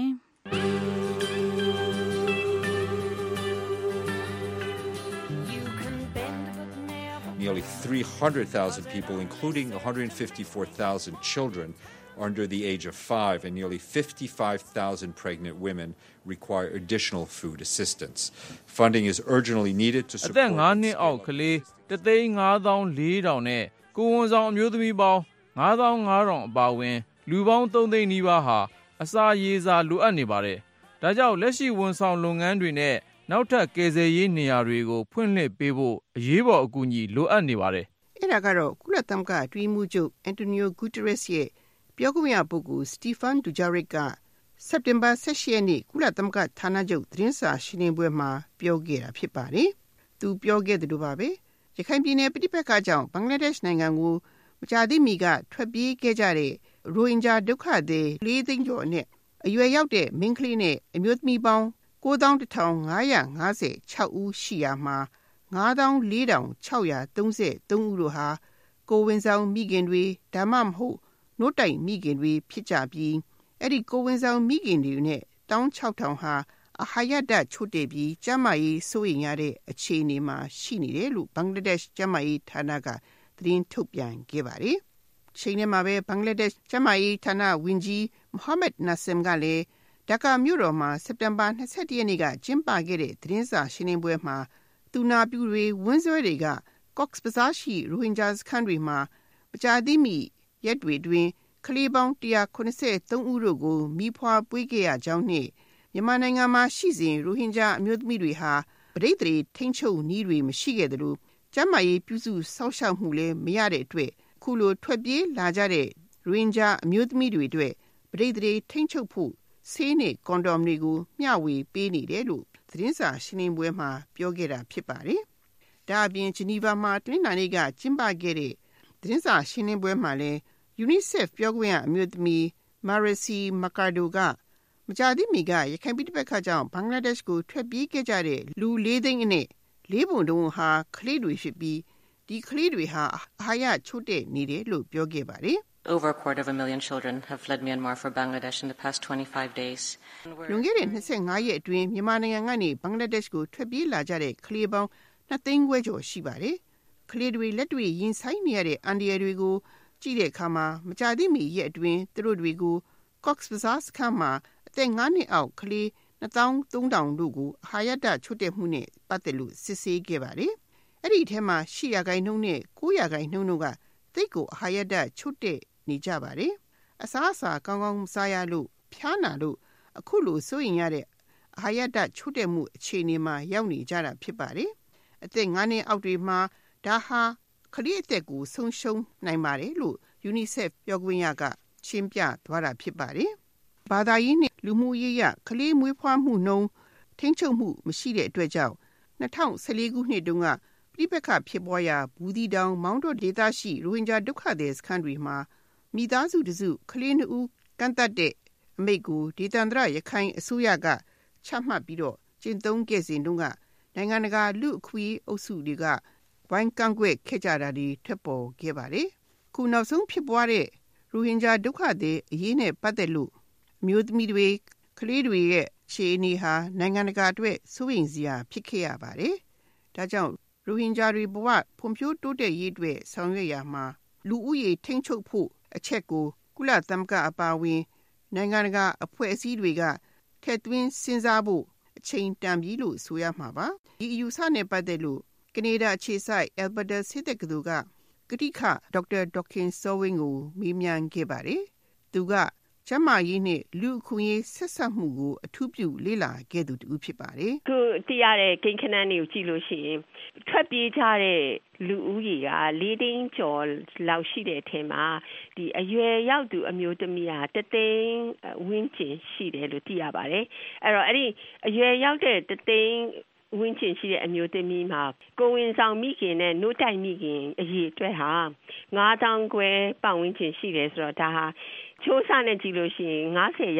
Speaker 21: Nearly 300,000 people, including 154,000 children, under the age of 5, and nearly 55,000 pregnant women require additional food assistance. Funding is urgently needed to support...
Speaker 12: အသက်5နှစ်အောက်ကလေး1,54,000 နဲ့ကိုဝန်ဆောင်အမျိုးသမီးပေါင်း95,000အပါအဝင်လူပေါင်း3သိန်းနီးပါးဟာအစာရေစာလိုအပ်နေပါတယ်။ဒါကြောင့်လက်ရှိဝန်ဆောင်လုပ်ငန်းတွေနဲ့နောက်ထပ်ကယ်ဆယ်ရေးနေရာတွေကိုဖွင့်လှစ်ပေးဖို့အရေးပေါ်အကူအညီလိုအပ်နေပါတယ်
Speaker 22: ။အဲ့ဒါကတော့ကုလသမဂ္ဂအတွင်းမှုချုပ်အန်တိုနီယိုဂူတရက်စ်ရဲ့ပြောခွင့်ရပုဂ္ဂိုလ်စတီဖန်ဒူဂျာရစ်ကစက်တင်ဘာ18ရက်နေ့ကုလသမဂ္ဂဌာနချုပ်သတင်းစာရှင်းလင်းပွဲမှာပြောခဲ့တာဖြစ်ပါတယ်။သူပြောခဲ့တယ်လို့ပါပဲ။ရခိုင်ပြည်နယ်ပြည်ပခါကြောင့်ဘင်္ဂလားဒေ့ရှ်နိုင်ငံကိုမကြာသေးမီကထွက်ပြေးခဲ့ကြတဲ့ရိုဟင်ဂျာဒုက္ခသည်4သိန်းကျော်နဲ့အရွယ်ရောက်တဲ့မိန်းကလေးနဲ့အမျိုးသမီးပေါင်း91,556 ဦးရှိရာမှာ94,633 ဦးတို့ဟာကိုဝန်ဆောင်မိခင်တွေဒါမှမဟုတ်နို့တိုက်မိခင်တွေဖြစ်ကြပြီးအဲ့ဒီကိုဝန်ဆောင်မိခင်တွေနဲ့16,000ဟာအဟာရတချို့တဲ့ပြီးကျန်းမာရေးစိုးရိမ်ရတဲ့အခြေအနေမှာရှိနေတယ်လို့ဘင်္ဂလားဒေ့ရှ်ကျန်းမာရေးဌာနကသတင်းထုတ်ပြန်ခဲ့ပါတယ်။ချိန်ထဲမှာပဲဘင်္ဂလားဒေ့ရှ်ကျန်းမာရေးဌာနဝန်ကြီးမိုဟာမက်နာဆမ်ကလည်းဒါကာမြို့တော်မှာစက်တင်ဘာ21ရက်နေ့ကကျင်းပခဲ့တဲ့သတင်းစာရှင်းလင်းပွဲမှာသူနာပြုတွေဝန်းဆွဲတွေက Cox's Bazar ရှိရိုဟင်ဂျာစခန်းတွေမှာမကြာသေးမီရက်တွေတွင်ကလေးပေါင်း183ဦးတို့ကိုမိဖွားပွေးခဲ့ရကြောင်းနှင့်မြန်မာနိုင်ငံမှာရှိစဉ်ရိုဟင်ဂျာအမျိုးသမီးတွေဟာပဋိသန္ဓေထိန်းချုပ်နည်းတွေမရှိခဲ့သလိုကျန်းမာရေးပြုစုစောင့်ရှောက်မှုလည်းမရတဲ့အတွက်ခုလိုထွက်ပြေးလာကြတဲ့ရိုဟင်ဂျာအမျိုးသမီးတွေအတွက်ပဋိသန္ဓေထိန်းချုပ်ဖို့ဆေးနဲ့ကွန်ဒုံတွေကိုမျှဝေပေးနေတယ်လို့သတင်းစာရှင်းလင်းပွဲမှာပြောခဲ့တာဖြစ်ပါတယ်။ဒါအပြင်ဂျနီဗာမှာတနင်္လာနေ့ကကျင်းပခဲ့တဲ့သတင်းစာရှင်းလင်းပွဲမှာလည်း UNICEF ပြောခွင့်ရအမျိုးသမီး Marisi Mercado ကမကြာသေးမီကရခိုင်ပြည်ပခါကြောင့်ဘင်္ဂလားဒေ့ရှ်ကိုထွက်ပြေးခဲ့ကြတဲ့လူ4သိန်းအနက်4ပုံတုံးဟာကလေးတွေဖြစ်ပြီးဒီကလေးတွေဟာအာဟာရချို့တဲ့နေတယ်လို့ပြောခဲ့ပါတယ်။
Speaker 23: Over 250,000 children have fled Myanmar for Bangladesh in the past 25 days.
Speaker 22: လွန်ခဲ့တဲ့25ရက်အတွင်းမြန်မာနိုင်ငံကနေဘင်္ဂလားဒေ့ရှ်ကိုထွက်ပြေးလာကြတဲ့ကလေးပေါင်း2သိန်းခွဲကျော်ရှိပါတယ်။ကလေးတွေလက်တွေ့ရင်ဆိုင်နေရတဲ့အန္တရာယ်တွေကိုကြည့်တဲ့အခါမှာမကြာသေးမီရက်အတွင်းသူတို့တွေကို Cox's Bazar စခန်းမှာအသက်9နှစ်အောက်ကလေး23,000တို့ကိုအာဟာရတချို့တဲ့မှုနဲ့ပတ်သက်လို့စစ်ဆေးခဲ့ပါတယ်။အဲ့ဒီအထက်မှာ10%နဲ့9%တို့ကသိတ်ကိုအာဟာရတချို့တဲ့နေကြပါတယ်။အစားအစာကောင်းကောင်းစားရလို့ဖျားနာလို့အခုလိုစိုးရင်ရတဲ့အာဟာရတချို့တဲ့မှုအခြေအနေမှာရောက်နေကြတာဖြစ်ပါတယ်။အသက်9နှစ်အောက်တွေမှာဒါဟာကလေးအသက်ကိုဆုံးရှုံးနိုင်ပါတယ်လို့ UNICEF ပြောခွင့်ရကရှင်းပြသွားတာဖြစ်ပါတယ်။ဘာသာရေးနဲ့လူမှုရေးရကလေးမွေးဖွားမှုနှုန်းထိန်းချုပ်မှုမရှိတဲ့အတွက်ကြောင့်2014ခုနှစ်တုန်းကပြိပခဖြစ်ပွားရာဘူးဒီတောင်မောင်းတော်ဒေသရှိရိုဟင်ဂျာဒုက္ခသည်စခန်းတွေမှာမိသားစုတစုကလေး2ဦးကန့်သက်တဲ့အမိန့်ကိုဒေသန္တရရခိုင်အစိုးရကချမှတ်ပြီးတော့ကျင့်သုံးခဲ့စဉ်တုန်းကနိုင်ငံတကာလူအခွင့်အုပ်စုတွေကဝိုင်းကန့်ကွက်ခဲ့ကြတာတွေထွက်ပေါ်ခဲ့ပါတယ်။ခုနောက်ဆုံးဖြစ်ပွားတဲ့ရိုဟင်ဂျာဒုက္ခသည်အရေးနဲ့ပတ်သက်လို့အမျိုးသမီးတွေကလေးတွေရဲ့ခြေအနေဟာနိုင်ငံတကာအတွက်စိုးရိမ်စရာဖြစ်ခဲ့ရပါတယ်။ဒါကြောင့်ရိုဟင်ဂျာတွေဘဝဖွံ့ဖြိုးတိုးတက်ရေးအတွက်ဆောင်ရွက်ရမှာလူဦးရေထိန်းချုပ်ဖို့အချက်ကိုကုလသမဂ္ဂအပါအဝင်နိုင်ငံတကာအဖွဲ့အစည်းတွေကထည့်သွင်းစဉ်းစားဖို့အချိန်တန်ပြီလို့ဆိုရမှာပါ။ဒီအယူဆနဲ့ပတ်သက်လို့ကနေဒါအခြေစိုက် Alberta ဆေးတက္ကသိုလ်ကကတိခဒေါက်တာဒေါက်ခင်စောဝင်းကိုမေးမြန်းခဲ့ပါတယ်။သူကကျန်းမာရေးနဲ့လူအခွင့်အရေးဆက်စပ်မှုကိုအထူးပြုလေ့လာခဲ့သူတူဖြစ်ပါတယ်
Speaker 1: ။ခုတည်ရတဲ့ကိန်းခဏန်းတွေကိုကြည့်လို့ရှိရင်ထွက်ပြေးကြတဲ့လူဦးရေက4သိန်းကျော်လောက်ရှိတဲ့အထက်မှာဒီအရွယ်ရောက်သူအမျိုးသမီးဟာ3သိန်းဝန်းကျင်ရှိတယ်လို့သိရပါတယ်။အဲ့တော့အဲ့ဒီအရွယ်ရောက်တဲ့3သိန်းဝင်းချင်ရှိတဲ့အမျိုးသမီးမှာကိုဝင်ဆောင်မိခင်နဲ့နို့တိုက်မိခင်အရေးအတွက်ဟာ9000ကျွဲပတ်ဝန်းကျင်ရှိတယ်ဆိုတော့ဒါဟာချိုးစားနဲ့ကြည့်လို့ရှိရင်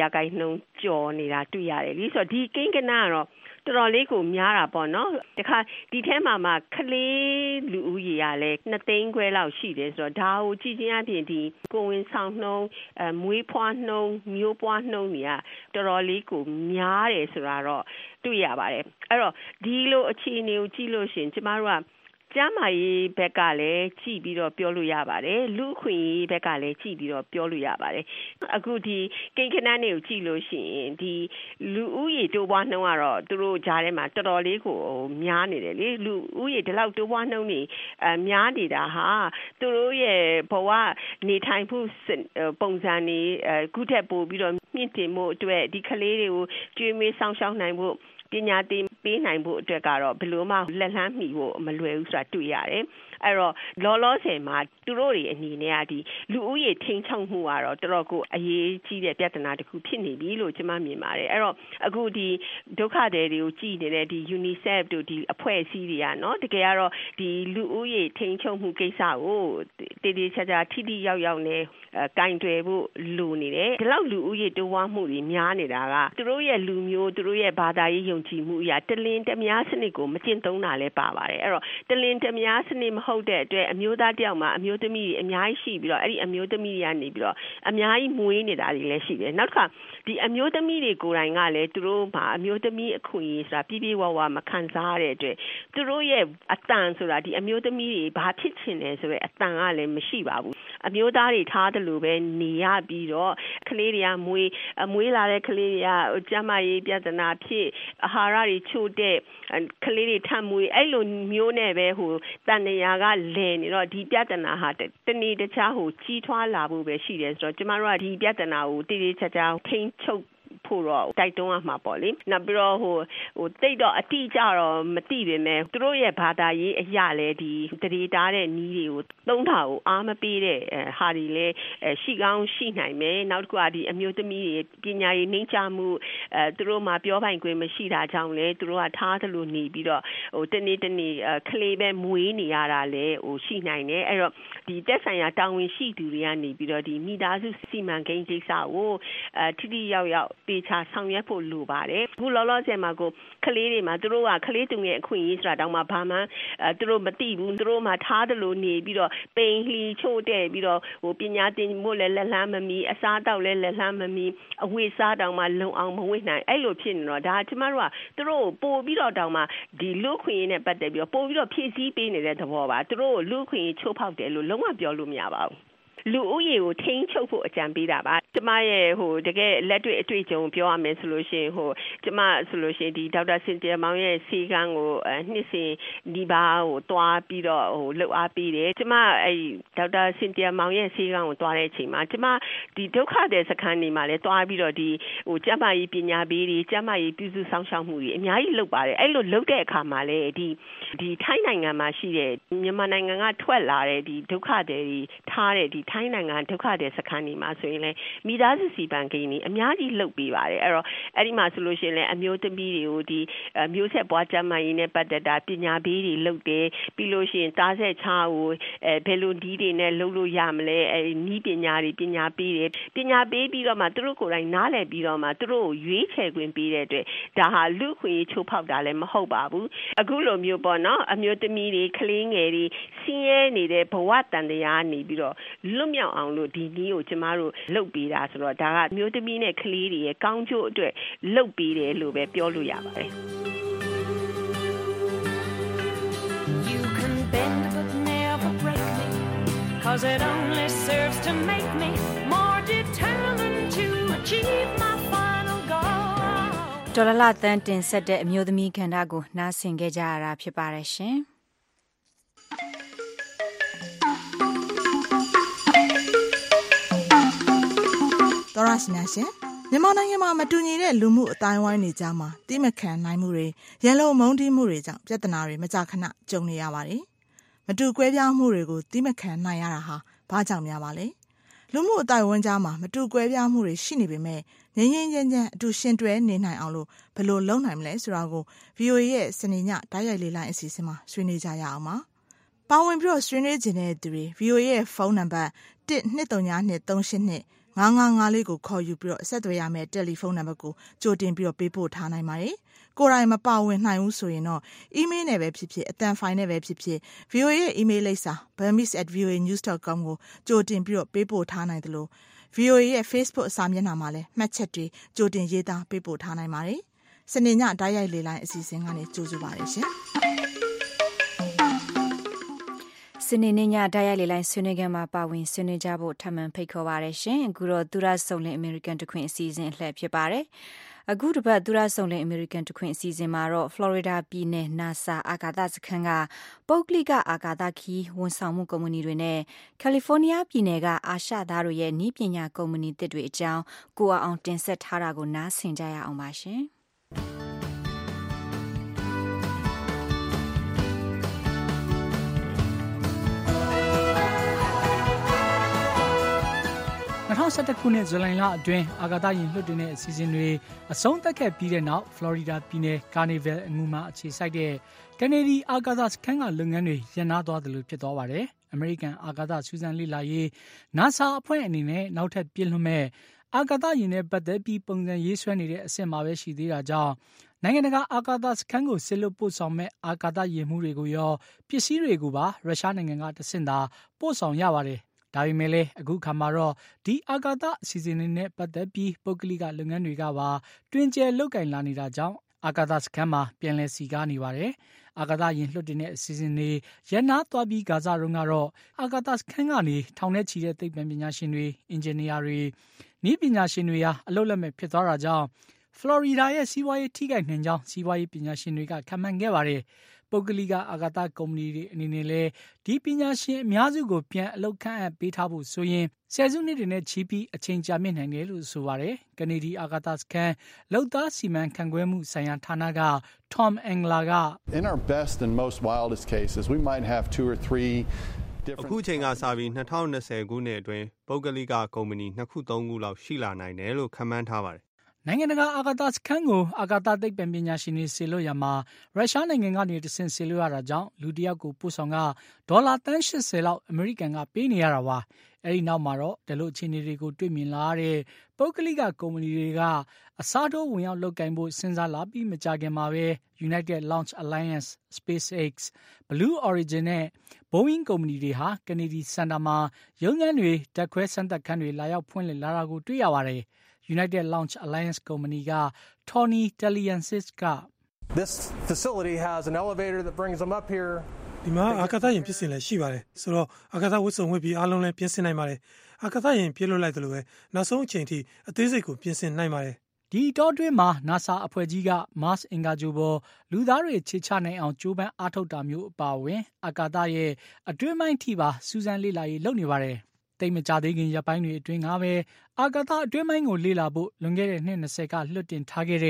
Speaker 1: 90%ကျော်နေတာတွေ့ရတယ်လေဆိုတော့ဒီကိန်းကနကတော့တော်တော်လေးကိုများတာပေါ့နော်တခါဒီထဲမှာကလေးလူဦးရေကလည်း2သိန်းခွဲလောက်ရှိတယ်ဆိုတော့ဒါကိုကြည့်ချင်းအပြင်ဒီကိုဝင်ဆောင်နှုန်းမွေးဖွားနှုန်းမျိုးပွားနှုန်းတွေကတော်တော်လေးကိုများတယ်ဆိုတာတော့တွေ့ရပါတယ်အဲ့တော့ဒီလိုအခြေအနေကိုကြည့်လို့ရှိရင်ကျမတို့ကကျမ်းမာရေးဘက်ကလည်းကြည့်ပြီးတော့ပြောလို့ရပါတယ်လူ့အခွင့်အရေးဘက်ကလည်းကြည့်ပြီးတော့ပြောလို့ရပါတယ်အခုဒီကိန်းခဏန်းတွေကိုကြည့်လို့ရှိရင်ဒီလူဦးရေတိုးပွားနှုန်းကတော့သူတို့ကြားထဲမှာတော်တော်လေးကိုများနေတယ်လေလူဦးရေဒီလောက်တိုးပွားနှုန်းတွေများနေတာဟာသူတို့ရဲ့ဘဝနေထိုင်မှုပုံစံတွေခုထက်ပိုပြီးတော့မြင့်တင်မှုအတွက်ဒီကလေးတွေကိုကျွေးမွေးဆောင်ရှောက်နိုင်ဖို့ပညာသင်ပေးနိုင်ဖို့အတွက်ကတော့ဘယ်လိုမှလက်လှမ်းမီဖို့မလွယ်ဘူးဆိုတာတွေ့ရတယ်အဲ့တော့လောလောဆယ်မှာသူတို့တွေအနေနဲ့ကဒီလူဦးရေထိန်းချုပ်မှုကတော့တော်တော်ကိုအရေးကြီးတဲ့ပြဿနာတစ်ခုဖြစ်နေပြီလို့ကျွန်မမြင်ပါတယ်အဲ့တော့အခုဒီဒုက္ခသည်တွေကိုကြည်နေတဲ့ဒီ UNICEF တို့ဒီအဖွဲ့အစည်းတွေကနော်တကယ်ကတော့ဒီလူဦးရေထိန်းချုပ်မှုကိစ္စကိုတည်တည်ချာချာထိထိရောက်ရောက်နဲ့ကင်တွယ်ဖို့လိုနေတယ်ဒီလောက်လူဦးရေတိုးပွားမှုတွေများနေတာကသူတို့ရဲ့လူမျိုးသူတို့ရဲ့ဘာသာရေးယုံကြည်မှုအရာတလင်းတမ ्या စနစ်ကိုမကျင့်သုံးတာလည်းပါပါတယ်အဲ့တော့တလင်းတမ ्या စနစ်မဟုတ်တဲ့အတွက်အမျိုးသားတယောက်မှာအမျိုးသမီးတွေအများကြီးရှိပြီးတော့အဲ့ဒီအမျိုးသမီးတွေကနေပြီးတော့အများကြီးမွေးနေတာတွေလည်းရှိတယ်နောက်တစ်ခါဒီအမျိုးသမီးတွေကိုယ်တိုင်ကလည်းသူတို့မှာအမျိုးသမီးအခွင့်အရေးဆိုတာပြည့်ပြည့်ဝဝမခံစားရတဲ့အတွက်သူတို့ရဲ့အတန်ဆိုတာဒီအမျိုးသမီးတွေဘာဖြစ်ချင်လဲဆိုတဲ့အတန်ကလည်းမရှိပါဘူးအမျိုးသားတွေထားတယ်လို့ပဲနေရပြီးတော့ကလေးတွေကမွေးလာတဲ့ကလေးတွေကကျန်းမာရေးပြဿနာဖြစ်အာဟာရတွေချို့တဲ့ကလေးတွေထပ်မွေးအဲ့လိုမျိုးနဲ့ပဲဟိုတန်နေရာကလဲနေတော့ဒီပြဿနာဟာတနေ့တခြားဟိုကြီးထွားလာဖို့ပဲရှိတယ်ဆိုတော့ကျမတို့ကဒီပြဿနာကိုတည်တည်ချာချာထိန်းချုပ်ဖို့တော့တိုက်တွန်းရမှာပေါ့လေနောက်ပြီးတော့ဟိုတိတ်တော့အတိကြတော့မသိပေမဲ့သူတို့ရဲ့ဘာသာရေးအရာလဲဒီတရေတားတဲ့နီးတွေကိုသုံးတာကိုအားမပေးတဲ့ဟာတွေလဲရှိကောင်းရှိနိုင်မယ်နောက်တစ်ခုကဒီအမျိုးသမီးတွေပညာရေးနှိမ့်ချမှုသူတို့မှာပြောပိုင်ခွင့်မရှိတာကြောင့်လဲသူတို့ကထားသလိုနေပြီးတော့ဟိုတနေ့ကလေးပဲမွေးနေရတာလဲဟိုရှိနိုင်တယ်အဲ့တော့ဒီတက်ဆိုင်ရာတာဝန်ရှိသူတွေကနေပြီးတော့ဒီမိသားစုစီမံကိန်းကိစ္စကိုထိထိရောက်ရောက်တေချာဆောင်ရွက်ဖို့လိုပါတယ်အခုလောလောဆယ်မှာကိုကလေးတွေမှာသူတို့ကကလေးသူငယ်အခွင့်အရေးဆိုတာတောင်မှဘာမှသူတို့မသိဘူးသူတို့မှထားတယ်လို့နေပြီးတော့ပိန်လှီချို့တဲ့ပြီးတော့ဟိုပညာသင်ဖို့လည်းလက်လှမ်းမမီအစားတောက်လည်းလက်လှမ်းမမီအဝိစားတောင်မှလုံအောင်မဝိနိုင်အဲ့လိုဖြစ်နေတော့ဒါကျမတို့ကသူတို့ပို့ပြီးတော့တောင်မှဒီလူခွင့်ရေးနဲ့ပတ်သက်ပြီးတော့ပို့ပြီးတော့ဖြည့်ဆည်းပေးနေတဲ့သဘောပါသူတို့လူခွင့်ရေးချိုးဖောက်တယ်လို့လုံးဝပြောလို့မရပါဘူးလူဦးရေကိုထိန်းချုပ်ဖို့အကြံပေးတာပါကျမရဲ့ဟိုတကယ်လက်တွေ့အတွေ့အကြုံပြောရမယ်ဆိုလို့ရှိရင်ဟိုကျမဆိုလို့ရှိရင်ဒီဒေါက်တာစင်တီယာမောင်ရဲ့ဆေးကန်းကိုနှစ်စဉ်ဒီပါဟိုတွားပြီးတော့ဟိုလှုပ်အားပေးတယ်ကျမအဲဒေါက်တာစင်တီယာမောင်ရဲ့ဆေးကန်းကိုတွားတဲ့အချိန်မှာကျမဒီဒုက္ခသည်စခန်းတွေမှာလည်းတွားပြီးတော့ဒီဟိုကျမကြီးပညာပေးတွေကျမကြီးပြုစုဆောင်ရှောက်မှုတွေအများကြီးလုပ်ပါတယ်အဲ့လိုလုပ်တဲ့အခါမှာလည်းဒီထိုင်းနိုင်ငံမှာရှိတဲ့မြန်မာနိုင်ငံကထွက်လာတဲ့ဒီဒုက္ခသည်တွေထားတဲ့ဒီထိုင်းနိုင်ငံဒုက္ခသည်စခန်းတွေမှာဆိုရင်လည်းမိသားစုစီပံကိန်းတွေအများကြီးလုပ်ပေးပါတယ်အဲ့တော့အဲ့ဒီမှာဆိုလို့ရှိရင်လည်းအမျိုးသမီးတွေကိုဒီမျိုးဆက်ပွားကျန်းမာရေးနဲ့ပတ်သက်တာပညာပေးတွေလုပ်တယ်ပြီးလို့ရှိရင်တားဆက်ချာကိုဘယ်လိုဒီတွေနဲ့လုပ်လို့ရမလဲနီးပညာတွေပညာပေးတယ်ပညာပေးပြီးတော့မှသူတို့ကိုယ်တိုင်နားလည်ပြီးတော့မှသူတို့ကိုရွေးချယ်ခွင့်ပေးတဲ့အတွက်ဒါဟာလူခွင့်ချိုးဖောက်တာလည်းမဟုတ်ပါဘူးအခုလိုမျိုးပေါ့နော်အမျိုးသမီးတွေကလေးငယ်တွေဆင်းရဲနေတဲ့ဘဝတန်တရားနေပြီးတော့လွတ်မြောက်အောင်လို့ဒီနည်းကိုကျမတို့လုပ်ပေးတာဆိုတော့ဒါကအမျိုးသမီးနဲ့ကလေးတွေရဲ့ကောင်းကျိုးအတွက်လုပ်ပေးတယ်လို့ပဲပြောလို့ရပါတယ်
Speaker 3: You can bend but never break me cause it only serves to make me more determined to achieve my final goal
Speaker 2: ဒေါ်လာလာတန်တင်ဆက်တဲ့အမျိုးသမီးခန္ဓာကိုနားဆင်ခဲ့ကြရတာဖြစ်ပါတယ်ရှင်
Speaker 18: တော်ရရှိနေရှင်မြန်မာနိုင်ငံမှာမတူညီတဲ့လူမှုအတိုင်းဝိုင်းတွေကြားမှာတိမခံနိုင်မှုတွေရန်လိုမုန်းတီးမှုတွေကြောင့်ပြဿနာတွေမကြာခဏကြုံနေရပါတယ်မတူကွဲပြားမှုတွေကိုတိမခံနိုင်ရတာဟာဘာကြောင့်များပါလဲလူမှုအတိုင်းဝိုင်းကြားမှာမတူကွဲပြားမှုတွေရှိနေပေမဲ့ငြိမ်းငြိမ်းချမ်းချမ်းအတူရှင်တွဲနေနိုင်အောင်လို့ဘယ်လိုလုပ်နိုင်မလဲဆိုတာကို VOA ရဲ့စနေညဓာတ်ရိုက်လေ့လာအစီအစဉ်မှာဆွေးနွေးကြရအောင်ပါပါဝင်ပြီးတော့ဆွေးနွေးခြင်းတဲ့သူတွေ VOA ရဲ့ဖုန်းနံပါတ်1232382 5554ကိုခေါ်ယူပြီးတော့ဆက်သွယ်ရမယ့်တယ်လီဖုန်းနံပါတ်ကိုကြိုတင်ပြီးတော့ပေးပို့ထားနိုင်ပါတယ်။ကိုယ်တိုင်မပါဝင်နိုင်ဘူးဆိုရင်တော့ email နဲ့ပဲဖြစ်ဖြစ်အသံဖိုင်နဲ့ပဲဖြစ်ဖြစ် VOA ရဲ့ email လိပ်စာ burmese@voanews.com ကိုကြိုတင်ပြီးတော့ပေးပို့ထားနိုင်တယ်လို့ VOA ရဲ့ Facebook အစာမျက်နှာမှာလည်းမှတ်ချက်တွေကြိုတင်ရေးသားပေးပို့ထားနိုင်ပါတယ်။စနေညဓာတ်ရိုက်လေ့လာအစီအစဉ်ကနေကြိုဆိုပါရစေ။
Speaker 2: စနေနေ့ညဓာတ်ရိုက်လေလိုင်းဆွေးနွေးခန်းမှာပါဝင်ဆွေးနွေးကြဖို့ထပ်မံဖိတ်ခေါ်ပါရရှင်အခုတော့သူရဆုံလင်အမေရိကန်တခွင်အစီအစဉ်အလှည့်ဖြစ်ပါတယ်အခုတစ်ပတ်သူရဆုံလင်အမေရိကန်တခွင်အစီအစဉ်မှာတော့ Florida ပြည်နယ် NASA အာကာသစခန်းကပုဂ္ဂလိကအာကာသခီးဝန်ဆောင်မှုကုမ္ပဏီတွေနဲ့ California ပြည်နယ်ကအာရှသားတို့ရဲ့နည်းပညာကုမ္ပဏီတွေအကြောင်းကိုအောင်တင်ဆက်ထားတာကိုနားဆင်ကြရအောင်ပါရှင်
Speaker 8: 2011ခုနှစ်ဇူလိုင်လအတွင်းအာကာသယာဉ်လွှတ်တင်တဲ့အစီအစဉ်တွေအဆုံးသတ်ခဲ့ပြီးတဲ့နောက် Florida ပြည်နယ် Carnival အငူမှာအခြေစိုက်တဲ့ Kennedy အာကာသစခန်းကလုပ်ငန်းတွေရပ်နားသွားသလိုဖြစ်သွားပါတယ်။ American အာကာသစူးစမ်းလေ့လာရေး NASA အဖွဲ့အနေနဲ့နောက်ထပ်ပြည့်လွှတ်မဲ့အာကာသယာဉ်နဲ့ပတ်သက်ပြီးပုံစံရေးဆွဲနေတဲ့အဆင့်မှာပဲရှိသေးတာကြောင့်နိုင်ငံတကာအာကာသစခန်းကိုဆက်လွတ်ပို့ဆောင်မဲ့အာကာသယာဉ်မှုတွေကိုရောပစ္စည်းတွေကိုပါရုရှားနိုင်ငံကတဆင့်သာပို့ဆောင်ရပါတယ်ဒါပေမဲ့လည်းအခုခါမှာတော့ဒီအာကာသအစီအစဉ်တွေနဲ့ပတ်သက်ပြီးပုဂ္ဂလိကလုပ်ငန်းတွေကပါတွင်ကျယ်လုပ်ကင်လာနေတာကြောင့်အာကာသစခန်းမှာပြန်လည်စီကားနေပါတယ်။အာကာသယာဉ်လွှတ်တင်တဲ့အစီအစဉ်တွေရပ်နားသွားပြီးဂါဇာတုန်းကတော့အာကာသစခန်းကနေထောင်ထဲချီတဲ့သိပ္ပံပညာရှင်တွေအင်ဂျင်နီယာတွေနည်းပညာရှင်တွေဟာအလုပ်လက်မဲ့ဖြစ်သွားတာကြောင့်ဖလော်ရီဒါရဲ့စီးပွားရေးထိခိုက်နိုင်ကြောင်းစီးပွားရေးပညာရှင်တွေကခန့်မှန်းခဲ့ပါတယ်။ပုဂ္ဂလိကအာကာသကုမ္ပဏီတွေအနေနဲ့လည်းဒီပညာရှင်အများစုကိုပြန်အလုပ်ခန့်အပ်ပေးထားဖို့ဆိုရင်ဆယ်စုနှစ်တွေနဲ့ချီပြီးအချိန်ကြာမြင့်နိုင်တယ်လို့ဆိုပါတယ်။ကနေဒီအာကာသစခန်းလုပ်သားစီမံခန့်ခွဲမှုဆိုင်ရာဌာနက Tom Engler က
Speaker 5: In our best and most wildest cases we might have 2 or 3
Speaker 6: အခုချိန်ကစပြီး2020ခုနှစ်အတွင်းပုဂ္ဂလိကကုမ္ပဏီ2ခု3ခုလောက်ရှိလာနိုင်တယ်လို့ခန့်မှန်းထားပါတယ်
Speaker 8: နိုင်ငံတကာအာကာသစခန်းကိုအာကာသသိပ္ပံပညာရှင်တွေဆေလွတ်ရမှာရုရှားနိုင်ငံကနေတဆင့်ဆေလွတ်ရတာကြောင့်လူတစ်ယောက်ကိုပို့ဆောင်ကဒေါ်လာတန်း80လောက်အမေရိကန်ကပေးနေရတာပါအဲဒီနောက်မှာတော့ဒီလိုအခြေအနေတွေကိုတွေ့မြင်လာတဲ့ပုဂ္ဂလိကကုမ္ပဏီတွေကအစားထိုးဝင်ရောက်လုပ်ကိုင်ဖို့စဉ်းစားလာပြီးမကြာခင်မှာပဲ United Launch Alliance, SpaceX, Blue Origin နဲ့ Boeing ကုမ္ပဏီတွေဟာ Kennedy Center မှာရုံးခန်းတွေဓာတ်ခွဲစမ်းသပ်ခန်းတွေလာရောက်ဖွင့်လှစ်လာတာကိုတွေ့ရပါတယ်United Launch Alliance ကုမ္ပဏီက Tony Taliansis က
Speaker 24: This facility has an elevator that brings them up here.
Speaker 25: ဒီမှာအာကာသယာဉ်ပြင်ဆင်လည်းရှိပါတယ်ဆိုတော့အာကာသဝတ်စုံဝတ်ပြီးအားလုံးလည်းပြင်ဆင်နိုင်ပါတယ်အာကာသယာဉ်ပြည့်လွတ်လိုက်တယ်လို့ပဲနောက်ဆုံးအချိန်ထိအသေးစိတ်ကိုပြင်ဆင်နိုင်ပါတယ်
Speaker 8: ဒီတော့တွင်းမှာ NASA အဖွဲ့ကြီးက Mars အင်္ဂါဂြိုလ်ပေါ်လူသားတွေခြေချနိုင်အောင်ကြိုးပမ်းအားထုတ်တာမျိုးအပါအဝင်အာကာသရဲ့အတွင်းပိုင်းထိပါစူးစမ်းလေ့လာရေးလုပ်နေပါတယ်တိတ်မကြသေးခင်ရပ်ပိုင်းတွေအတွင်းကပဲအာကာသအတွင်းပိုင်းကိုလေ့လာဖို့လွန်ခဲ့တဲ့နှစ်20ကလွှတ်တင်ထားခဲ့တဲ့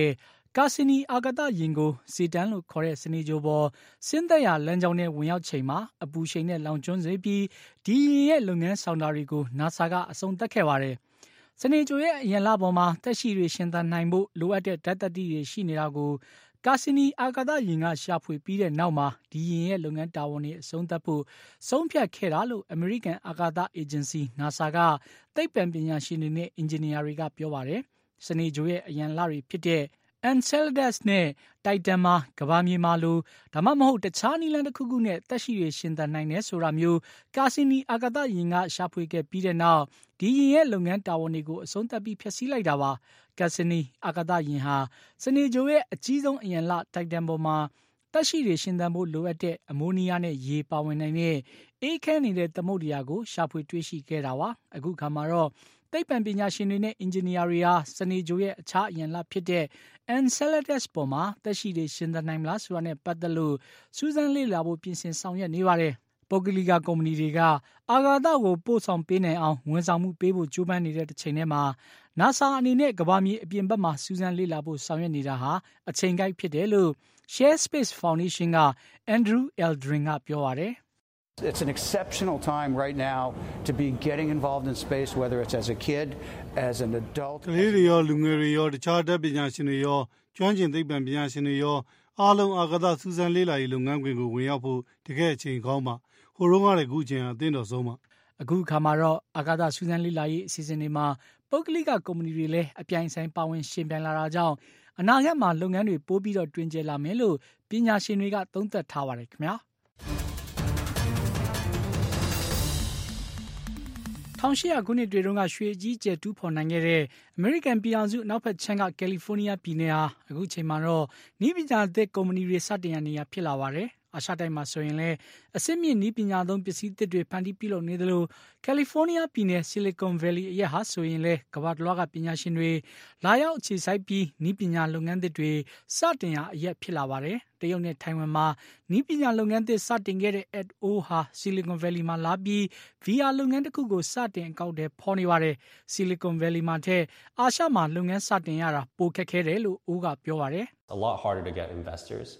Speaker 8: ကာစီနီအာကာသယာဉ်ကိုစီတန်လို့ခေါ်တဲ့စနေကြိုပေါ်ဆင်းသက်ရာလမ်းကြောင်းနဲ့ဝင်ရောက်ချိန်မှာအပူရှိန်နဲ့လောင်ကျွမ်းစေပြီးဒီယာဉ်ရဲ့လုပ်ငန်းဆောင်တာတွေကို NASA ကအဆုံးသတ်ခဲ့ပါတယ်။စနေကြိုရဲ့အရင်လပေါ်မှာသက်ရှိတွေရှင်သန်နိုင်ဖို့လိုအပ်တဲ့ဓာတ်သတ္တိတွေရှိနေတာကိုကာစီနီအာကာသယာဉ်ကရှာဖွေပြီးတဲ့နောက်မှာဒီယာဉ်ရဲ့လုပ်ငန်းတာဝန်တွေအဆုံးသတ်ဖို့ဆုံးဖြတ်ခဲ့တာလို့ American အာကာသအေဂျင်စီ NASA ကသိပ္ပံပညာရှင်တွေနဲ့အင်ဂျင်နီယာတွေကပြောပါတယ်။စနေကြိုရဲ့အရင်လတွေဖြစ်တဲ့Enceladus နဲ့ Titan မှာကမ္ဘာမြေမှာလိုဒါမှမဟုတ်တခြားနည်းလမ်းတစ်ခုခုနဲ့သက်ရှိတွေရှင်သန်နိုင်တယ်ဆိုတာမျိုးကာစီနီအာကာသယာဉ်ကရှာဖွေခဲ့ပြီးတဲ့နောက်ဒီယာဉ်ရဲ့လုပ်ငန်းတာဝန်တွေကိုအဆုံးသတ်ပြီးဖျက်ဆီးလိုက်တာပါကာစီနီအာကာသယာဉ်ဟာစနေကြိုရဲ့အကြီးဆုံးအရင်လ Titan ပေါ်မှာသက်ရှိတွေရှင်သန်ဖို့လိုအပ်တဲ့အမိုနီးယားနဲ့ရေပါဝင်နိုင်တဲ့အေးခဲနေတဲ့သမုဒ္ဒရာကိုရှာဖွေတွေ့ရှိခဲ့တာပါအခုခါမှာတော့သိပ္ပံပညာရှင်တွေနဲ့အင်ဂျင်နီယာတွေဟာစနေကြိုရဲ့အခြားအရင်လဖြစ်တဲ့ Enceladus ပေါ်မှာသက်ရှိတွေရှင်သန်နိုင်မလားဆိုတာနဲ့ပတ်သက်လို့စူးစမ်းလေ့လာဖို့ပြင်ဆင်ဆောင်ရွက်နေပါတယ်။ပုဂ္ဂလိကကုမ္ပဏီတွေကအာကာသကိုပို့ဆောင်ပေးနိုင်အောင်ဝန်ဆောင်မှုပေးဖို့ကြိုးပမ်းနေတဲ့တစ်ချိန်တည်းမှာ NASA အနေနဲ့ကမ္ဘာမြေအပြင်ဘက်မှာစူးစမ်းလေ့လာဖို့ဆောင်ရွက်နေတာဟာအချိန်ကိုက်ဖြစ်တယ်လို့ Share Space Foundation က Andrew Eldrin ကပြောပါတယ်။
Speaker 4: It's an exceptional time right now to be getting involved in space, whether it's as a kid, as an adult.
Speaker 7: ကလေးတွေရောလူငယ်တွေရောတခြားဓာတ်ပညာရှင်တွေရောကျွမ်းကျင်သိပ္ပံပညာရှင်တွေရောအားလုံးအာကာသစူးစမ်းလေ့လာရေးလုပ်ငန်းခွင်ကိုဝင်ရောက်ဖို့တကယ်အချိန်ကောင်းပါဟိုတုန်းကလည်းအခုချိန်အသင့်တော်ဆုံးပါ
Speaker 8: အခုခါမှာတော့အာကာသစူးစမ်းလေ့လာရေးအစီအစဉ်တွေမှာပုဂ္ဂလိကကုမ္ပဏီတွေလည်းအပြိုင်ဆိုင်ပါဝင်ရှင်ပြိုင်လာတာကြောင့်အနာဂတ်မှာလုပ်ငန်းတွေပိုပြီးတော့တွင်ကျယ်လာမယ်လို့ပညာရှင်တွေကသုံးသပ်ထားပါတယ်ခင်ဗျာ1800 ခုနှစ်တွေတုန်းကရွှေအကြီးကျယ်တူးဖော်နိုင်ခဲ့တဲ့အမေရိကန်ပြည်ထောင်စုနောက်ဘက်ခြမ်းကကယ်လီဖိုးနီးယားပြည်နယ်ဟာအခုချိန်မှာတော့နည်းပညာသစ်ကုမ္ပဏီတွေစတင်ရနေရဖြစ်လာပါတယ်။အာရှတိုက်မှာဆိုရင်လည်းအစစ်မြင့်နည်းပညာသုံးပစ္စည်းသစ်တွေဖန်တီးပြုလုပ်နေသလိုကယ်လီဖိုးနီးယားပြည်နယ် Silicon Valley အရက်ဟာဆိုရင်လည်းကမ္ဘာတစ်လွှားကပညာရှင်တွေလာရောက်အခြေစိုက်ပြီးနည်းပညာလုပ်ငန်းသစ်တွေစတင်ရအရက်ဖြစ်လာပါတယ်။တရုတ်နဲ့ထိုင်ဝမ်မှာနည်းပညာလုပ်ငန်းသစ်စတင်ခဲ့တဲ့ Ed O ဟာ Silicon Valley မှာလာပြီး VR လုပ်ငန်းတစ်ခုကိုစတင်အကောင့်ထဲဖော်နေပါတယ်။ Silicon Valley မှာထက်အာရှမှာလုပ်ငန်းစတင်ရတာပိုခက်ခဲတယ်လို့ O ကပြောပါတယ်။
Speaker 9: A lot harder to get investors.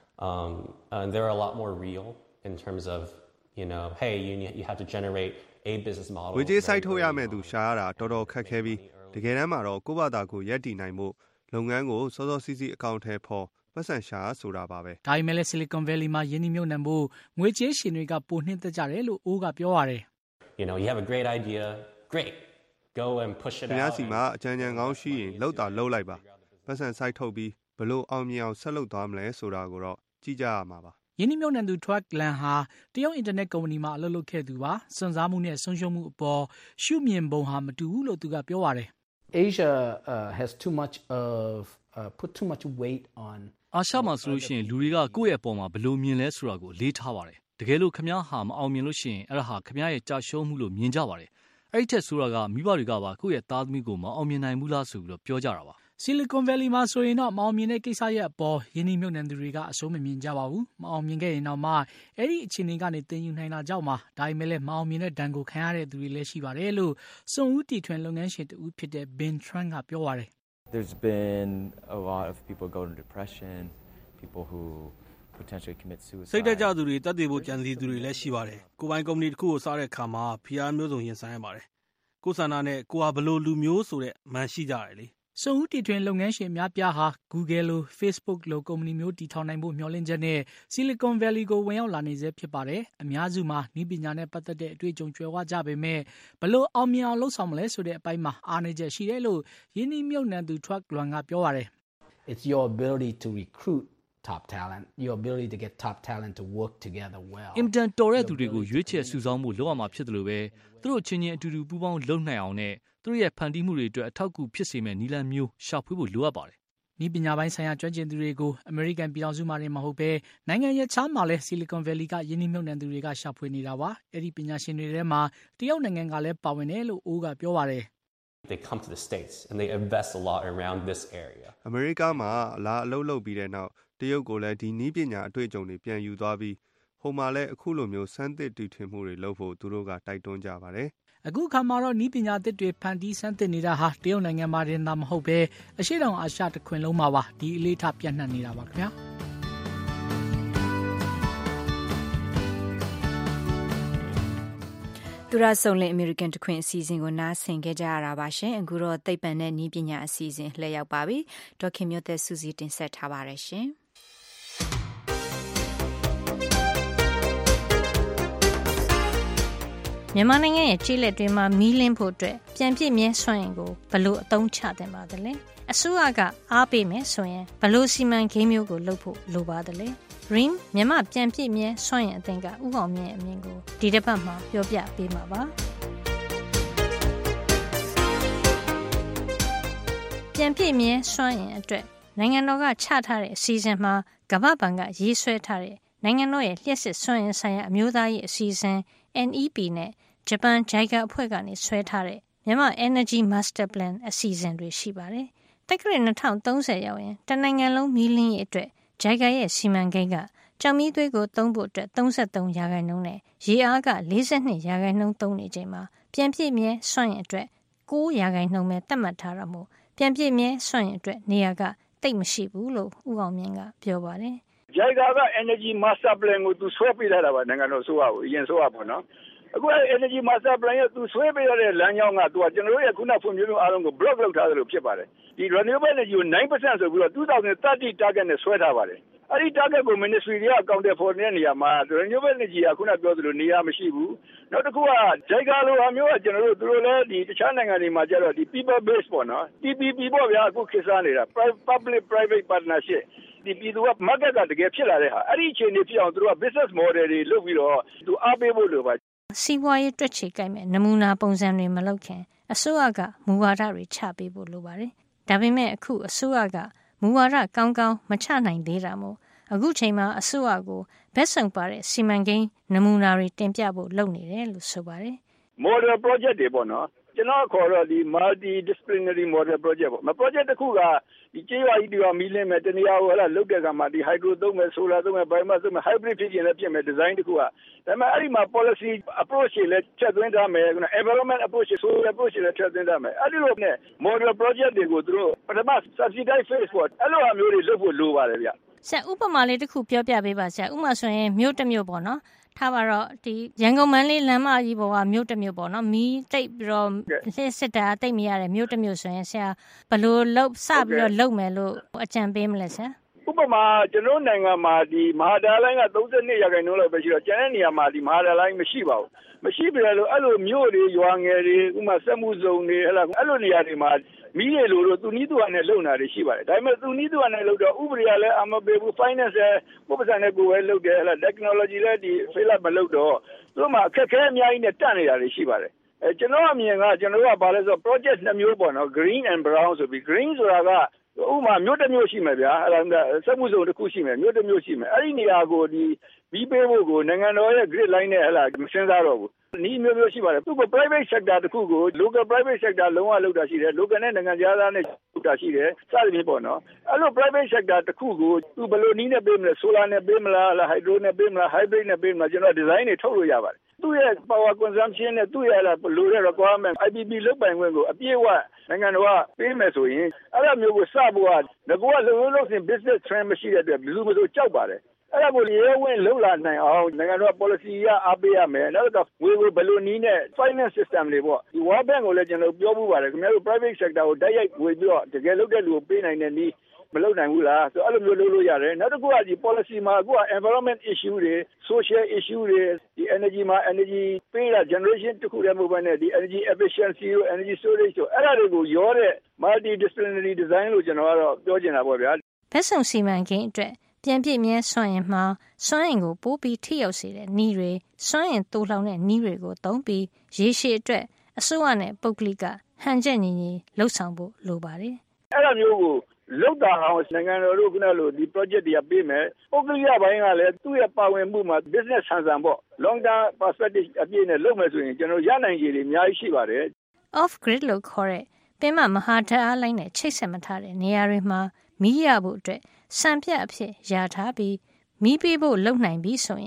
Speaker 9: And they're a lot more real in terms of, hey, you have to generate a business model.
Speaker 6: ဝေကြေးစိုက်ထုတ်ရမယ့်သူရှာရတာတော်တော်ခက်ခဲပြီးတကယ်တမ်းမှာတော့ကိုယ့်ဘာသာကိုရပ်တည်နိုင်ဖို့လုပ်ငန်းကိုစောစောစီးစီးအကောင့်ထဲပေါ်ပတ်စံရှာဆိုတာပါပဲ
Speaker 8: ဒါပေမဲ့လည်း Silicon Valley မှာယင်းနှမြုပ်နှံဖို့ငွေကြေးရှင်တွေကပိုနှင်းသက်ကြတယ်လို့ O ကပြောပါတယ်
Speaker 9: You have a great idea. Great. Go and push it out.
Speaker 6: ခင်ဗျားစီမှာအကြံဉာဏ်ကောင်းရှိရင်လှုပ်တာလှုပ်လိုက်ပါပတ်စံစိုက်ထုတ်ပြီးဘလို့အောင်မြင်အောင်ဆက်လုပ်သွားမလဲဆိုတာကိုတော့ကြည့်ကြရမှာပါ
Speaker 8: ယင်းနှမြုပ်နှံသူ Truck Lan ဟာတရုတ်အင်တာနက်ကုမ္ပဏီမှာအလုပ်လုပ်ခဲ့သူပါစွန့်စားမှုနဲ့ဆုံးရှုံးမှုအပေါ်ရှုမြင်ပုံဟာမတူဘူးလို့သူကပြောပါတယ်
Speaker 10: Asia has too much of put too much weight on
Speaker 11: အာရှမှာဆိုလို့ရှိရင်လူတွေကကိုယ့်ရဲ့အပေါ်မှာဘယ်လိုမြင်လဲဆိုတာကိုလေးထားပါတယ်တကယ်လို့ခမ ्या ဟာမအောင်မြင်လို့ရှိရင်အဲ့ဒါဟာခမ ्या ရဲ့ကြာရှုံးမှုလို့မြင်ကြပါတယ်အဲ့ဒီထက်ဆိုတာကမိဘတွေကပါကိုယ့်ရဲ့သားသမီးကိုမအောင်မြင်နိုင်ဘူးလားဆိုပြီးတော့ပြောကြတာပါ
Speaker 8: Silicon Valley မှာဆိုရင်တော့မအောင်မြင်တဲ့ကိစ္စရဲ့အပေါ်ယင်းနှမြုပ်နှံသူတွေကအစိုးမမြင်ကြပါဘူးမအောင်မြင်ခဲ့ရင်တော့မှအဲ့ဒီအခြေအနေကနေတင်ယူနိုင်တာကြောင့်ပါဒါပေမဲ့လည်းမအောင်မြင်တဲ့ဒဏ်ကိုခံရတဲ့သူတွေလည်းရှိပါတယ်လို့စွန်ဦးတီထွင်လုပ်ငန်းရှင်တူဖြစ်တဲ့ Ben Tran ကပြောပါတယ်
Speaker 26: There's been a lot of people go into depression people who potentially commit suicide
Speaker 12: စိတ်တက်ကြသူတွေတက်တည်ဖို့ကြံစည်သူတွေလည်းရှိပါတယ်ကိုပိုင်ကုမ္ပဏီတစ်ခုကိုစတဲ့အခါမှာဖိအားမျိုးစုံရင်ဆိုင်ရပါတယ်ကိုယ်ဆန္ဒနဲ့ကိုဟာဘလို့လူမျိုးဆိုတဲ့မှန်ရှိကြတယ်လေ
Speaker 8: စွန်ဦးတီထွင်လုပ်ငန်းရှင်များပြားဟာ Google လို Facebook လိုကုမ္ပဏီမျိုးတည်ထောင်နိုင်ဖို့မျှော်လင့်ချက်နဲ့ Silicon Valley ကိုဝင်ရောက်လာနေစေဖြစ်ပါတယ်အများစုမှာနည်းပညာနဲ့ပတ်သက်တဲ့အတွေ့အကြုံကျွယ်ဝကြပေမဲ့ဘလို့အောင်မြင်အောင်လုပ်ဆောင်မလဲဆိုတဲ့အပိုင်းမှာအားနည်းချက်ရှိတယ်လို့ယင်းနှမြုပ်နှံသူ Truck Luan ကပြောပါတယ်
Speaker 10: It's your ability to recruit top talent your ability to get top talent to work together well
Speaker 11: အင်တန်တော်တဲ့သူတွေကိုရွေးချယ်စုဆောင်းမှုလုပ်ရမှာဖြစ်တယ်လို့ပဲသူတို့ချင်းချင်းအတူတူပူးပေါင်းလုပ်နိုင်အောင်နဲ့သူတို့ရဲ့ဖန်တီးမှုတွေအတွက်အထောက်အကူဖြစ်စေမယ့်နည်းလမ်းမျိုးရှာဖွေဖို့လိုအပ်ပါတယ်
Speaker 8: ။ဤပညာပိုင်းဆိုင်ရာကျွမ်းကျင်သူတွေကိုအမေရိကန်ပြည်ထောင်စုမှာနေမဟုတ်ပဲနိုင်ငံရဲ့ခြားမှာလဲ Silicon Valley ကယင်းနှမြုပ်နှံသူတွေကရှာဖွေနေတာပါ။အဲ့ဒီပညာရှင်တွေထဲမှာတရုတ်နိုင်ငံကလည်းပါဝင်တယ်လို့အိုးကပြောပါတယ်။
Speaker 9: They come to the States and they invest a lot around this area.
Speaker 6: အမေရိကမှာလာအလုပ်လုပ်ပြီးတဲ့နောက်တရုတ်ကိုလည်းဒီနည်းပညာအတွေ့အကြုံတွေပြန်ယူသွားပြီးဟိုမှာလည်းအခုလိုမျိုးစမ်းသစ်တီထွင်မှုတွေလုပ်ဖို့သူတို့ကတိုက်တွန်းကြပါတယ်
Speaker 8: ။အခုခါမှာတော့နည်းပညာသစ်တွေဖန်တီးစမ်းသစ်နေတာဟာတရုတ်နိုင်ငံမှာတင်သာမဟုတ်ပဲအရှေ့တောင်အာရှတစ်ခွင်လုံးမှာပါဒီအလေးထားပြန့်နှံ့နေတာပါခင်ဗျာ။
Speaker 2: သူရဆုံလင်အမေရိကန်တခွင်အစီအစဉ်ကိုနားဆင်ခဲ့ကြရတာပါရှင်အခုတော့သိပ္ပံနဲ့နည်းပညာအစီအစဉ်လှည့်ရောက်ပါပြီဒေါက်ခင်မျိုးသက်စုစည်းတင်ဆက်ထားပါတယ်ရှင်
Speaker 13: မြန်မာနိုင်ငံရဲ့ကြေးလက်တွေမှာမီးလင်းဖို့အတွက်ပြန်ပြည့်မြဲစွမ်းအင်ကိုဘယ်လိုအသုံးချသင့်ပါသလဲအစိုးရကအားပေးမယ်ဆိုရင်ဘယ်လိုစီမံကိန်းမျိုးကိုလုပ်ဖို့လိုပါသလဲRIM မြန်မာပြန်ပြည့်မြဲစွမ်းအင်အသင်းကဥအောင်မြင့်အမြင့်ကိုဒီတစ်ပတ်မှာပြောပြပေးမှာပါပြန်ပြည့်မြဲစွမ်းအင်အတွက်နိုင်ငံတော်ကချထားတဲ့အစီအစဉ်မှာကမ္ဘာ့ဘဏ်ကရေးဆွဲထားတဲ့နိုင်ငံတော်ရဲ့လျှက်စစ်စွမ်းအင်ဆိုင်ရာအမျိုးသားရေးအစီအစဉ် NEP နဲ့ဂျပန် JICA အဖွဲ့ကနေဆွဲထားတဲ့မြန်မာ Energy Master Plan အစီအစဉ်တွေရှိပါတယ်။တက္ကရာ2030ရောက်ရင်တနိုင်ငံလုံးမီးလင်းရေးအတွက်JICA ရဲ့စီမံကိန်းကကြောင်မီးသွေးကိုသုံးဖို့အတွက် 33% နဲ့ရေအားက 42% သုံးနေချိန်မှာပြန်ပြည့်မြဲစွမ်းအင်အတွက် 9% ပဲသတ်မှတ်ထားတာမို့ပြန်ပြည့်မြဲစွမ်းအင်အတွက်နေရာကတိတ်မရှိဘူးလို့ဦးအောင်မြင့်ကပြောပါတယ်
Speaker 20: ။ JICA က Energy Master Plan ကိုသူဆွဲပေးထားတာပါနိုင်ငံတော်ဆိုအရင်ဆိုပေါ့နော်။အခု Energy Master Plan ရဲ့သူဆွဲပေးရတဲ့လမ်းကြောင်းကသူကကျွန်တော်တို့ရဲ့ခုနဖွံ့ဖြိုးမှုအားလုံးကို block လုပ်ထားသလိုဖြစ်ပါတယ်။ဒီ renewable energy ကို 9% ဆိုပြီးတော့2030 target နဲ့ဆွဲထားပါတယ်။အဲ့ဒီ target ကို ministry တွေက account for တဲ့နေရာမှာ renewable energy ကခုနပြောသလိုနေရာမရှိဘူး။နောက်တစ်ခုက JICA လိုအမျိုးကကျွန်တော်တို့သူတို့လည်းဒီတခြားနိုင်ငံတွေမှာကျတော့ဒီ people base ပေါ့နော်။ PPP ပေါ့ဗျာအခုခေတ်စားနေတာ public private partnershipဒီပြည်သူက market ကတကယ်ဖြစ်လာတဲ့ဟာအဲ့ဒီအခြေအနေဖြစ်အောင်သူတို့က business model တွေလုပ်ပြီးတော့သူအားပေးဖို့လိုပါ
Speaker 13: စီးပွားရေးတွက်ချေကိုက်မဲ့နမူနာပုံစံတွေမလုပ်ခင်အစိုးရကမူဝါဒတွေချပေးဖို့လိုပါတယ်။ဒါပေမဲ့အခုအစိုးရကမူဝါဒကောင်းကောင်းမချနိုင်သေးတာမို့အခုချိန်မှာအစိုးရကိုဘက်ဆောင်ပါတဲ့စီမံကိန်းနမူနာတွေတင်ပြဖို့လုပ်နေတယ်လို့ဆိုပါတယ်
Speaker 20: ။ model project တွေပေါ့နော်။ကျွန်တော်ခေါ်တော့ဒီ multi disciplinary model project ပေါ့။ project တစ်ခုကဒီကျေးရွာကြီးတွေကမီးလင်းမယ်တနေရာကိုလုပ်တဲ့ကမှာဒီ hydro သုံးမယ် solar သုံးမယ် biomass သုံးမယ် hybrid ဖြစ်ရင်လည်းဖြစ်မယ် design တစ်ခုကဒါပေမဲ့အဲ့ဒီမှာ policy approach တွေလည်းချက်သွင်းထားမယ် environment approach တွေ social approach တွေလည်းချက်သွင်းထားမယ်အဲ့ဒီလိုနဲ့ model project တွေကိုသူတို့ပထမ subsidize phase ပေါ့အဲ့လိုအမျိုးတွေလုပ်ဖို့လိုပါတယ်ဗျ
Speaker 13: ဆရာဥပမာလေးတစ်ခုပြောပြပေးပါဆရာဥပမာဆိုရင်မြို့တစ်မြို့ပေါ့နော်ထားပါတော့ဒီရန်ကုန်မန္တလေးလမ်းမကြီးပေါ်ကမြို့တစ်မြို့ပေါ့နော်မီးတိတ်ပြီးတော့လျှက်စစ်တာတိတ်မရတဲ့မြို့တစ်မြို့ဆိုရင်ဆရာဘယ်လိုလုပ်စပြီးတော့လုပ်မယ်လို့အကြံပေးမလဲဆရာ
Speaker 20: ဥပမာကျွန်တော်နိုင်ငံမှာဒီမဟာဒါလိုင်းက 32% လောက်ပဲရှိတော့ကျန်တဲ့နေရာမှာဒီမဟာဒါလိုင်းမရှိပါဘူးမရှိပြီလို့အဲ့လိုမြို့တွေရွာငယ်တွေဥပမာစက်မှုဇုံတွေအဲ့လိုနေရာတွေမှာမီးရလို့သူနီးသူကနေလုံတာတွေရှိပါတယ်ဒါပေမဲ့သူနီးသူကနေလုံတော့ဥပဒေကလည်းအမပေးဘူး finance ကိုပတ်စံနဲ့ကိုယ်ပဲလုပ်တယ်အဲ့ technology လည်းဒီ fail up မလုပ်တော့သူတို့မှာအခက်အခဲအများကြီးနဲ့တက်နေတာတွေရှိပါတယ်ကျွန်တော်အမြင်ကကျွန်တော်ကဘာလဲဆို project 2မျိုးပေါ့နော် green and brown ဆိုပြီး green ဆိုတာကဥပမာမြို့တစ်မြို့ရှိမယ်ဗျာအဲ့ဒါစက်မှုဇုံတစ်ခုရှိမယ်မြို့တစ်မြို့ရှိမယ်အဲ့ဒီနေရာကိုဒီမီးပေးဖို့ကိုနိုင်ငံတော်ရဲ့ grid line နဲ့ဟလာမစင်းစားတော့ဘူးနီးမျိုးရှိပါတယ်သူက private sector တစ်ခုကို local private sector လုံးဝလုပ်တာရှိတယ် local နဲ့နိုင်ငံခြားသားနဲ့လုပ်တာရှိတယ်စသဖြင့်ပေါ့နော်အဲ့လို private sector တစ်ခုကိုသူဘယ်လိုနည်းနဲ့ပေးမလဲ solar နဲ့ပေးမလား hydro နဲ့ပေးမလား hybrid နဲ့ပေးမလားကျွန်တော် design တွေထုတ်လို့ရပါတယ်သူ့ရဲ့ power consumption နဲ့သူ့ရဲ့လိုတဲ့ requirement IPP လုပ်ပိုင်ခွင့်ကိုအပြည့်အဝနိုင်ငံတော်ကပေးမယ်ဆိုရင်အဲ့လိုမျိုးကိုစဖို့ကငကောကလုံးစဉ် business trend မရှိတဲ့အတွက်ဘယ်သူမှမကြောက်ပါတယ်အဲ့ဒါကိုရေဝင်လှုပ်လာနိုင်အောင်နိုင်ငံတော် policy ကအားပေးရမယ်နောက်ကငွေကိုဘယ်လိုနည်းနဲ့ finance system တွေပေါ့ဒီ World Bank ကိုလည်းကျွန်တော်ပြောမှုပါတယ်ခင်ဗျားတို့ private sector ကိုတိုက်ရိုက်ငွေပြီးတော့တကယ်လုပ်တဲ့လူကိုပေးနိုင်တဲ့နည်းမလုပ်နိုင်ဘူးလားဆိုအဲ့လိုမျိုးလုပ်လို့ရတယ်နောက်တစ်ခုကဒီ policy မှာအခုက environment issue တွေ social issue တွေဒီ energy မှာ energy ပေးတာ generation တစ်ခုတည်းမဟုတ်ဘဲနဲ့ဒီ energy efficiency တို့ energy storage တို့အဲ့ဒါတွေကိုရောတဲ့ multi disciplinary design လို့ကျွန်တော်ကတော့ပြောချင်တာပေါ့ဗျာ
Speaker 13: ဘက်ဆောင်စီမံကိန်းအတွက်ပြန်ပြည့်မြဲစွမ်းအင်မှာစွမ်းအင်ကိုပိုးပြီးထိရောက်စေတဲ့နည်းတွေစွမ်းအင်တိုးလောင်တဲ့နည်းတွေကိုသုံးပြီးရေရှည်အတွက်အစိုးရနဲ့ပုဂ္ဂလိကဟန်ချက်ညီညီလှုပ်ဆောင်ဖို့လိုပါတယ်
Speaker 20: အဲ့လိုမျိုးကိုလောက်တာအောင်နိုင်ငံတော်တို့ခုနလိုဒီ project တွေကပေးမယ်ပုဂ္ဂလိကဘိုင်းကလည်းသူ့ရဲ့ပါဝင်မှုမှာ business ဆန်ဆန်ပေါ့ long term perspective အပြည့်နဲ့လုပ်မယ်ဆိုရင်ကျွန်တော်ရနိုင်ခြေတွေအများကြီးရှိပါတယ်
Speaker 13: off grid လို့ခေါ်တဲ့ပင်မမဟာဓာတ်အားလိုင်းနဲ့ချိတ်ဆက်မထားတဲ့နေရာတွေမှာမီးရဖို့အတွက်စံပြအဖြစ်ရထားပြီးမီးပေးဖို့လုပ်နိုင်ပြီဆိုရင်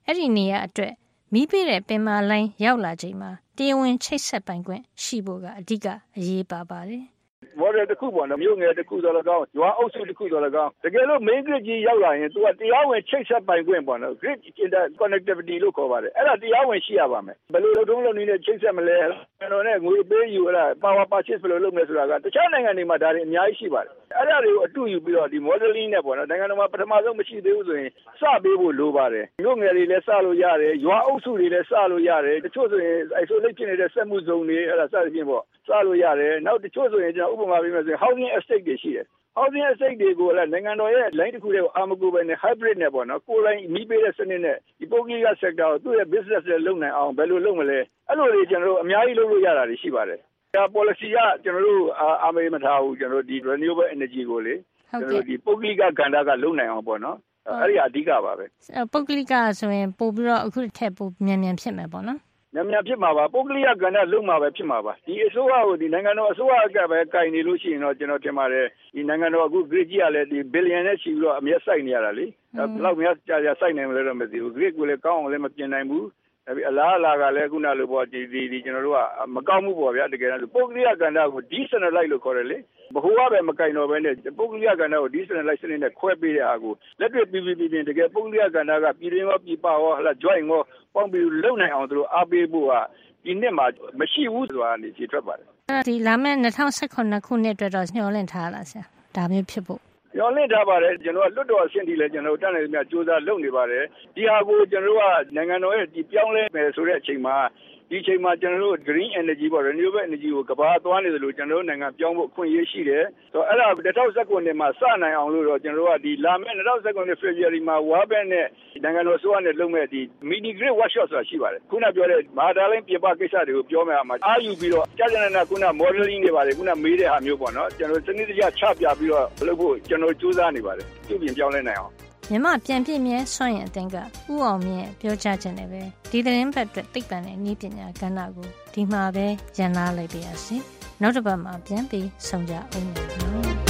Speaker 13: အဲ့ဒီနေရာအတွက်မီးပေးတဲ့ပင်မလိုင်းရောက်လာချိန်မှာတရားဝင်ချိတ်ဆက်ပိုင်ခွင့်ရှိဖို့ကအဓိကအရေးပါပါတယ်
Speaker 20: မော်ဒယ်တစ်ခုပေါ့နော်မြို့ငယ်တစ်ခုဆိုတော့ကောင်းရွာအုပ်စုတစ်ခုဆိုတော့ကောင်းတကယ်လို့ main grid ကြီးရောက်လာရင်သူကတရားဝင်ချိတ်ဆက်ပိုင်ခွင့်ပေါ့နော် grid interconnectivity လို့ခေါ်ပါတယ်အဲ့ဒါတရားဝင်ရှိရပါမယ်ဘယ်လိုလုပ်လို့နည်းနဲ့ချိတ်ဆက်မလဲကျွန်တော်နဲ့ငွေပေးယူအဲ့ဒါ power purchase ဘယ်လိုလုပ်မလဲဆိုတာကတခြားနိုင်ငံတွေမှာဒါတွေအများကြီးရှိပါတယ်အဲ့ဒါတွေကိုအတူယူပြီးတော့ဒီ modeling နဲ့ပေါ့နော်နိုင်ငံတော်မှာပထမဆုံးမရှိသေးဘူးဆိုရင်စပေးဖို့လိုပါတယ်မြို့ငယ်တွေလည်းစလို့ရတယ်ရွာအုပ်စုတွေလည်းစလို့ရတယ်တချို့ဆိုရင် isolate ဖြစ်နေတဲ့စက်မှုဇုံတွေအဲ့ဒါစသဖြင့်ပေါ့စလို့ရတယ်နောက်တချို့ဆိုရင်ကျွန်တော်ဥပမာပေးမယ်ဆိုရင် housing estate တွေရှိတယ် housing estate တွေကိုလည်းနိုင်ငံတော်ရဲ့ line တစ်ခုတည်းကိုအာမကူပဲနဲ့ hybrid နဲ့ပေါ့နော်ကိုယ်တိုင်မီးပေးတဲ့စနစ်နဲ့ဒီပုဂ္ဂလိက sector ကိုသူ့ရဲ့ business တွေလုပ်နိုင်အောင်ဘယ်လိုလုပ်မလဲအဲ့လိုတွေကျွန်တော်တို့အများကြီးလုပ်လို့ရတာတွေရှိပါတယ်ဒါ policy ကကျွန်တော်တို့အာမေးမထားဘူးကျွန်တော်တို့ဒီ renewable energy ကိုလေကျွန်တော်တို့ဒီပုဂ္ဂလိကကဏ္ဍကလုပ်နိုင်အောင်ပေါ့နော်အဲ့ဒီအဓိကပါပဲ
Speaker 13: ပုဂ္ဂလိကဆိုရင်ပို့ပြီးတော့အခုထက်ပိုမြန်ဖြစ်မယ်ပေါ့နော်
Speaker 20: မြန်ဖြစ်မှာပါပုဂ္ဂလိကကဏ္ဍလုံးမှာပဲဖြစ်မှာပါဒီအစိုးရကိုဒီနိုင်ငံတော်အစိုးရကပဲကင်နေလို့ရှိရင်တော့ကျွန်တော်ထင်ပါတယ်ဒီနိုင်ငံတော်အခု grid ကြီးကလည်းဒီဘီလီယံနဲ့ချီပြီးတော့အမြတ်စိုက်နေရတာလေဘယ်လောက်များကြာစိုက်နိုင်မလဲတော့မသိဘူး grid ကိုလည်းကောင်းအောင်လည်းမပြင်နိုင်ဘူးအလားကလည်းခုနလိုပေါ့ဒီကျွန်တော်တို့ကမကောင်းမှုပေါ့ဗျာတကယ်တော့ပုဂ္ဂလိကကဏ္ဍကို decentralize လို့ခေါ်တယ်လေဘဟုကပဲမကင်တော့ဘဲနဲ့ပုဂ္ဂလိကကဏ္ဍကို decentralize စနစ်နဲ့ခွဲပေးတဲ့အားကိုလက်တွေ့ပြီးတကယ်ပုဂ္ဂလိကကဏ္ဍကပြည်တွင်းရောပြည်ပရောဟလာ join ရောပေါင်းပြီးလုပ်နိုင်အောင်သူတို့အားပေးဖို့ကဒီနှစ်မှာမရှိဘူးဆိုတာနေကြည့်ထွက်ပါတယ်
Speaker 13: ဒီလာမယ့်2019ခုနှစ်အတွက်တော့ညှော်လင့်ထားလားဆရာဒါမျိုးဖြစ်ဖို့
Speaker 20: ညှော်လင့်ထားပါတယ်ကျွန်တော်ကလွတ်တော်အဆင့်ထိလည်းကျွန်တော်တက်နေမြတ်စူးစမ်းလုပ်နေပါတယ်ဒီဟာကိုကျွန်တော်ကနိုင်ငံတော်ရဲ့ဒီပြောင်းလဲမယ်ဆိုတဲ့အချိန်မှာဒီချိန်မှာကျွန်တော်တို့ green energy ပေါ့ renewable energy ကိုကဘာသွားနေသလိုကျွန်တော်တို့နိုင်ငံပြောင်းဖို့အခွင့်အရေးရှိတယ်ဆိုတော့အဲ့ဒါ2019မှာစနိုင်အောင်လို့တော့ကျွန်တော်တို့ကဒီလာမယ့်2019 February မှာ World Bank နဲ့နိုင်ငံတော်ဆိုရနဲ့လုပ်မဲ့ဒီ mini grid workshop ဆိုတာရှိပါတယ်ခုနပြောတဲ့မဟာဒါလိုင်းပြင်ပကိစ္စတွေကိုပြောမယ်မှာအားယူပြီးတော့ကြာကြာနာခုန modeling တွေပါတယ်ခုနမေးတဲ့ဟာမျိုးပေါ့နော်ကျွန်တော်စနစ်တကျချပြပြီးတော့လုပ်ဖို့ကျွန်တော်စူးစမ်းနေပါတယ်ပြုပြင်ပြောင်းလဲနိုင်အောင်
Speaker 13: မြန်မာပြန်ပြည့်မြဲစွန့်ရင်အသင်းကဥအောင်မြင့်ပြောကြားခြင်းနဲ့ပဲဒီသတင်းပတ်အတွက်သိပ္ပံနဲ့နည်းပညာကဏ္ဍကိုဒီမှာပဲရန်နာလိုက်ပါရစေ။နောက်တစ်ပတ်မှာပြန်ပြီးဆုံကြအောင်မယ်နော်။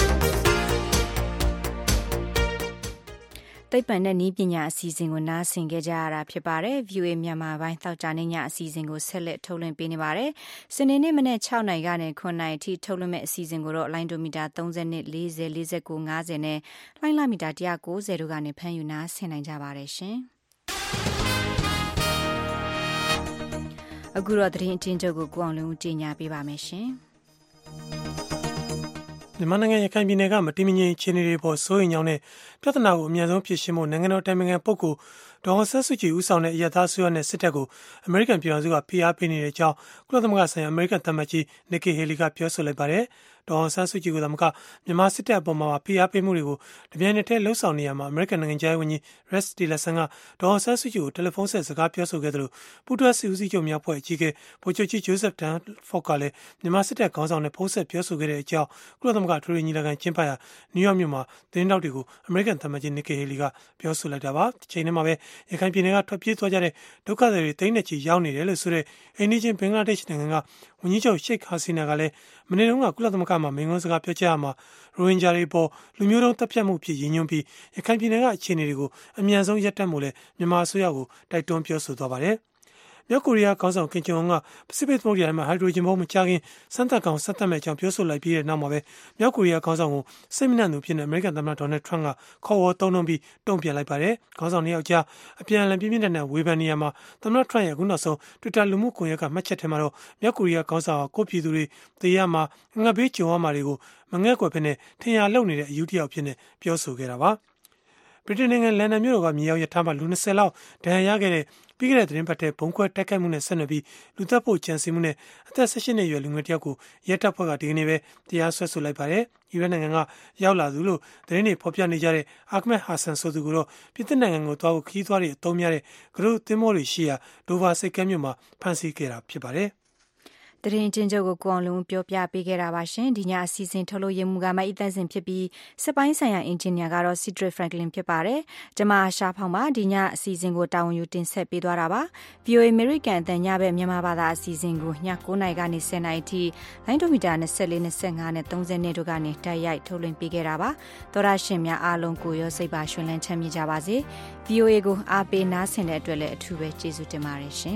Speaker 2: သိပ္ပံနဲ့နည်းပညာအစီအစဉ်ကိုနားဆင်ကြကြရတာဖြစ်ပါတယ်။ VOA မြန်မာပိုင်းသောကြာနေ့ညအစီအစဉ်ကိုဆက်လက်ထုတ်လွှင့်ပေးနေပါတယ်။စနေနေ့မနေ့6နာရီကနေ9နာရီထိထုတ်လွှင့်မဲ့အစီအစဉ်ကိုတော့လိုင်းဒိုမီတာ30 40 49 50နဲ့လိုင်းလာမီတာ190တို့ကနေဖမ်းယူနားဆင်နိုင်ကြပါတယ်ရှင်။အခုတော့သတင်းအချင်းချုပ်ကိုကိုအောင်လုံးကြီးညာပေးပါမယ်ရှင်။
Speaker 25: မြန်မာနိုင်ငံရခိုင်ပြည်နယ်ကမတည်မငြိမ်အခြေအနေတွေပေါ်စိုးရိမ်ကြောင်းနဲ့ပြဿနာကိုအများဆုံးဖြေရှင်းဖို့နိုင်ငံတော်တိုင်ပင်ခံပုဂ္ဂိုလ်ဒေါ်အောင်ဆန်းစုကြည်ဦးဆောင်တဲ့အရပ်သားအစိုးရနဲ့စစ်တပ်ကိုအမေရိကန်ပြည်ထောင်စုကဖိအားပေးနေတဲ့အကြောင်းကုလသမဂ္ဂဆိုင်ရာအမေရိကန်သံအမတ်ကြီးနီကီဟေလီကပြောဆိုလိုက်ပါတယ်။ဒေါ်အောင်ဆန်းစုကြည်ကသမကမြန်မာစစ်တပ်အပေါ်မှာဖိအားပေးမှုတွေကိုတပြိုင်နက်တည်းလှုံ့ဆော်နေရမှာအမေရိကန်နိုင်ငံခြားရေးဝန်ကြီး Rex Tillerson ကဒေါ်အောင်ဆန်းစုကြည်ကိုတယ်လီဖုန်းဆက်စကားပြောဆိုခဲ့တယ်လို့ပူးတွဲစစ်ဦးစီးချုပ်များဖွဲ့အကြီးအကဲဗိုလ်ချုပ်ကြီး Joseph Dunford ကလည်းမြန်မာစစ်တပ်ခေါင်းဆောင်နဲ့ဖုန်းဆက်ပြောဆိုခဲ့တဲ့အကြောင်းကုလသမဂ္ဂထွေထွေညီလာခံကျင်းပရာနယူးယောက်မြို့မှာသတင်းတောက်တွေကိုအမေရိကန်သံအမတ်ကြီးနီကီဟေလီကပြောဆိုလိုက်တာပါ။ချိန်ထဲမှာပဲရခိုင်ပြည်နယ်ကထွက်ပြေးသွားကြတဲ့ဒုက္ခသည်တွေတိမ့်နဲ့ချီရောက်နေတယ်လို့ဆိုတဲ့အိန္ဒိယဘင်္ဂလားဒေ့ရှ်နိုင်ငံကဝန်ကြီးချုပ်ရှိတ်ဟာစီနာကလည်းမနေ့တုန်းကကုလသမဂ္ဂမှာမိန့်ခွန်းစကားပြောကြားမှာရိုဟင်ဂျာတွေပေါ်လူမျိုးတုံးတပ်ဖြတ်မှုဖြစ်ရည်ညွှန်းပြီးရခိုင်ပြည်နယ်ကအခြေအနေတွေကိုအမြန်ဆုံးရပ်တန့်ဖို့လည်းမြန်မာအစိုးရကိုတိုက်တွန်းပြောဆိုသွားပါတယ်။မြောက်ကိုရီးယားခေါင်းဆောင်ကင်ဂျုံအွန်ကပစိဖိတ်သမုဒ္ဒရာမှာဟိုက်ဒရိုဂျင်ဘုံမချခင်စမ်းသပ်ကောင်စမ်းသပ်မဲ့အကြောင်းပြောဆိုလိုက်ပြီးတဲ့နောက်မှာပဲမြောက်ကိုရီးယားခေါင်းဆောင်ကိုစိတ်မနှံ့သူဖြစ်နေအမေရိကန်သမ္မတဒေါ်နယ်ထရန့်ကခေါ်ဝေါ်တုံ့ပြီးတုံ့ပြန်လိုက်ပါတယ်။ခေါင်းဆောင်နှစ်ယောက်ကြားအပြန်အလှန်ပြင်းပြင်းထန်ထန်ဝေဖန်နေရမှာသမ္မတထရန့်ရဲ့အခုနောက်ဆုံး Twitter လူမှုကွန်ရက်ကမှတ်ချက်ထဲမှာတော့မြောက်ကိုရီးယားခေါင်းဆောင်ကိုပြည်သူတွေတေးရမှာငှက်ဘေးကြုံရမှာတွေကိုမငဲ့ကွယ်ဖြစ်နေထင်ရလုံနေတဲ့အယူတယောက်ဖြစ်နေပြောဆိုခဲ့တာပါ။ဗြိတိန်နိုင်ငံလန်ဒန်မြို့တော်ကမြေရောက်ရထားမှာလူ20လောက်ဒဏ်ရာရခဲ့တဲ့ပြီးခဲ့တဲ့သတင်းပတ်ထဲဘုံခွဲတိုက်ခိုက်မှုနဲ့ဆက်နွယ်ပြီးလူသက်ဖို့ကြံစည်မှုနဲ့အသက်18နှစ်အရွယ်လူငယ်တစ်ယောက်ကိုရဲတပ်ဖွဲ့ကဒီကနေ့ပဲတရားစွဲဆိုလိုက်ပါတယ်။အီရတ်နိုင်ငံကရောက်လာသူလို့သတင်းတွေဖော်ပြနေကြတဲ့အာခမက်ဟာဆန်ဆိုသူကိုတော့ပြည်သစ်နိုင်ငံကိုသွားဖို့ခီးသွားတွေအသုံးများတဲ့ဂရုသင်းမောတွေရှိရာဒိုဗာစိတ်ကမ်းမြို့မှာဖမ်းဆီးခဲ့တာဖြစ်ပါတယ်။
Speaker 2: သတင်းချင်းချုပ်ကိုကိုအောင်လုံးပြောပြပေးခဲ့တာပါရှင်ဒီညအစီအစဉ်ထုတ်လို့ရမှုကမှအသက်စဉ်ဖြစ်ပြီးစပိုင်းဆိုင်ရာအင်ဂျင်နီယာကတော့ Cedric Franklin ဖြစ်ပါတယ်ကျွန်မရှာဖောင်းပါဒီညအစီအစဉ်ကိုတာဝန်ယူတင်ဆက်ပေးသွားတာပါ VOA American အသံညဘက်မြန်မာဘာသာအစီအစဉ်ကိုည9:00နာရီကနေ10:00နာရီထိလိုင်းဒိုမီတာ24 25နဲ့30နဲ့တို့ကနေတိုက်ရိုက်ထုတ်လွှင့်ပေးခဲ့တာပါသောရရှင်များအားလုံးကိုရောစိတ်ပါရှင်လန်းချမ်းမြေ့ကြပါစေ VOA ကိုအားပေးနားဆင်တဲ့အတွက်လည်းအထူးပဲကျေးဇူးတင်ပါတယ်ရှင်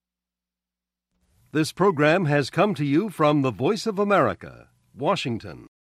Speaker 14: This program has come to you from the Voice of America, Washington.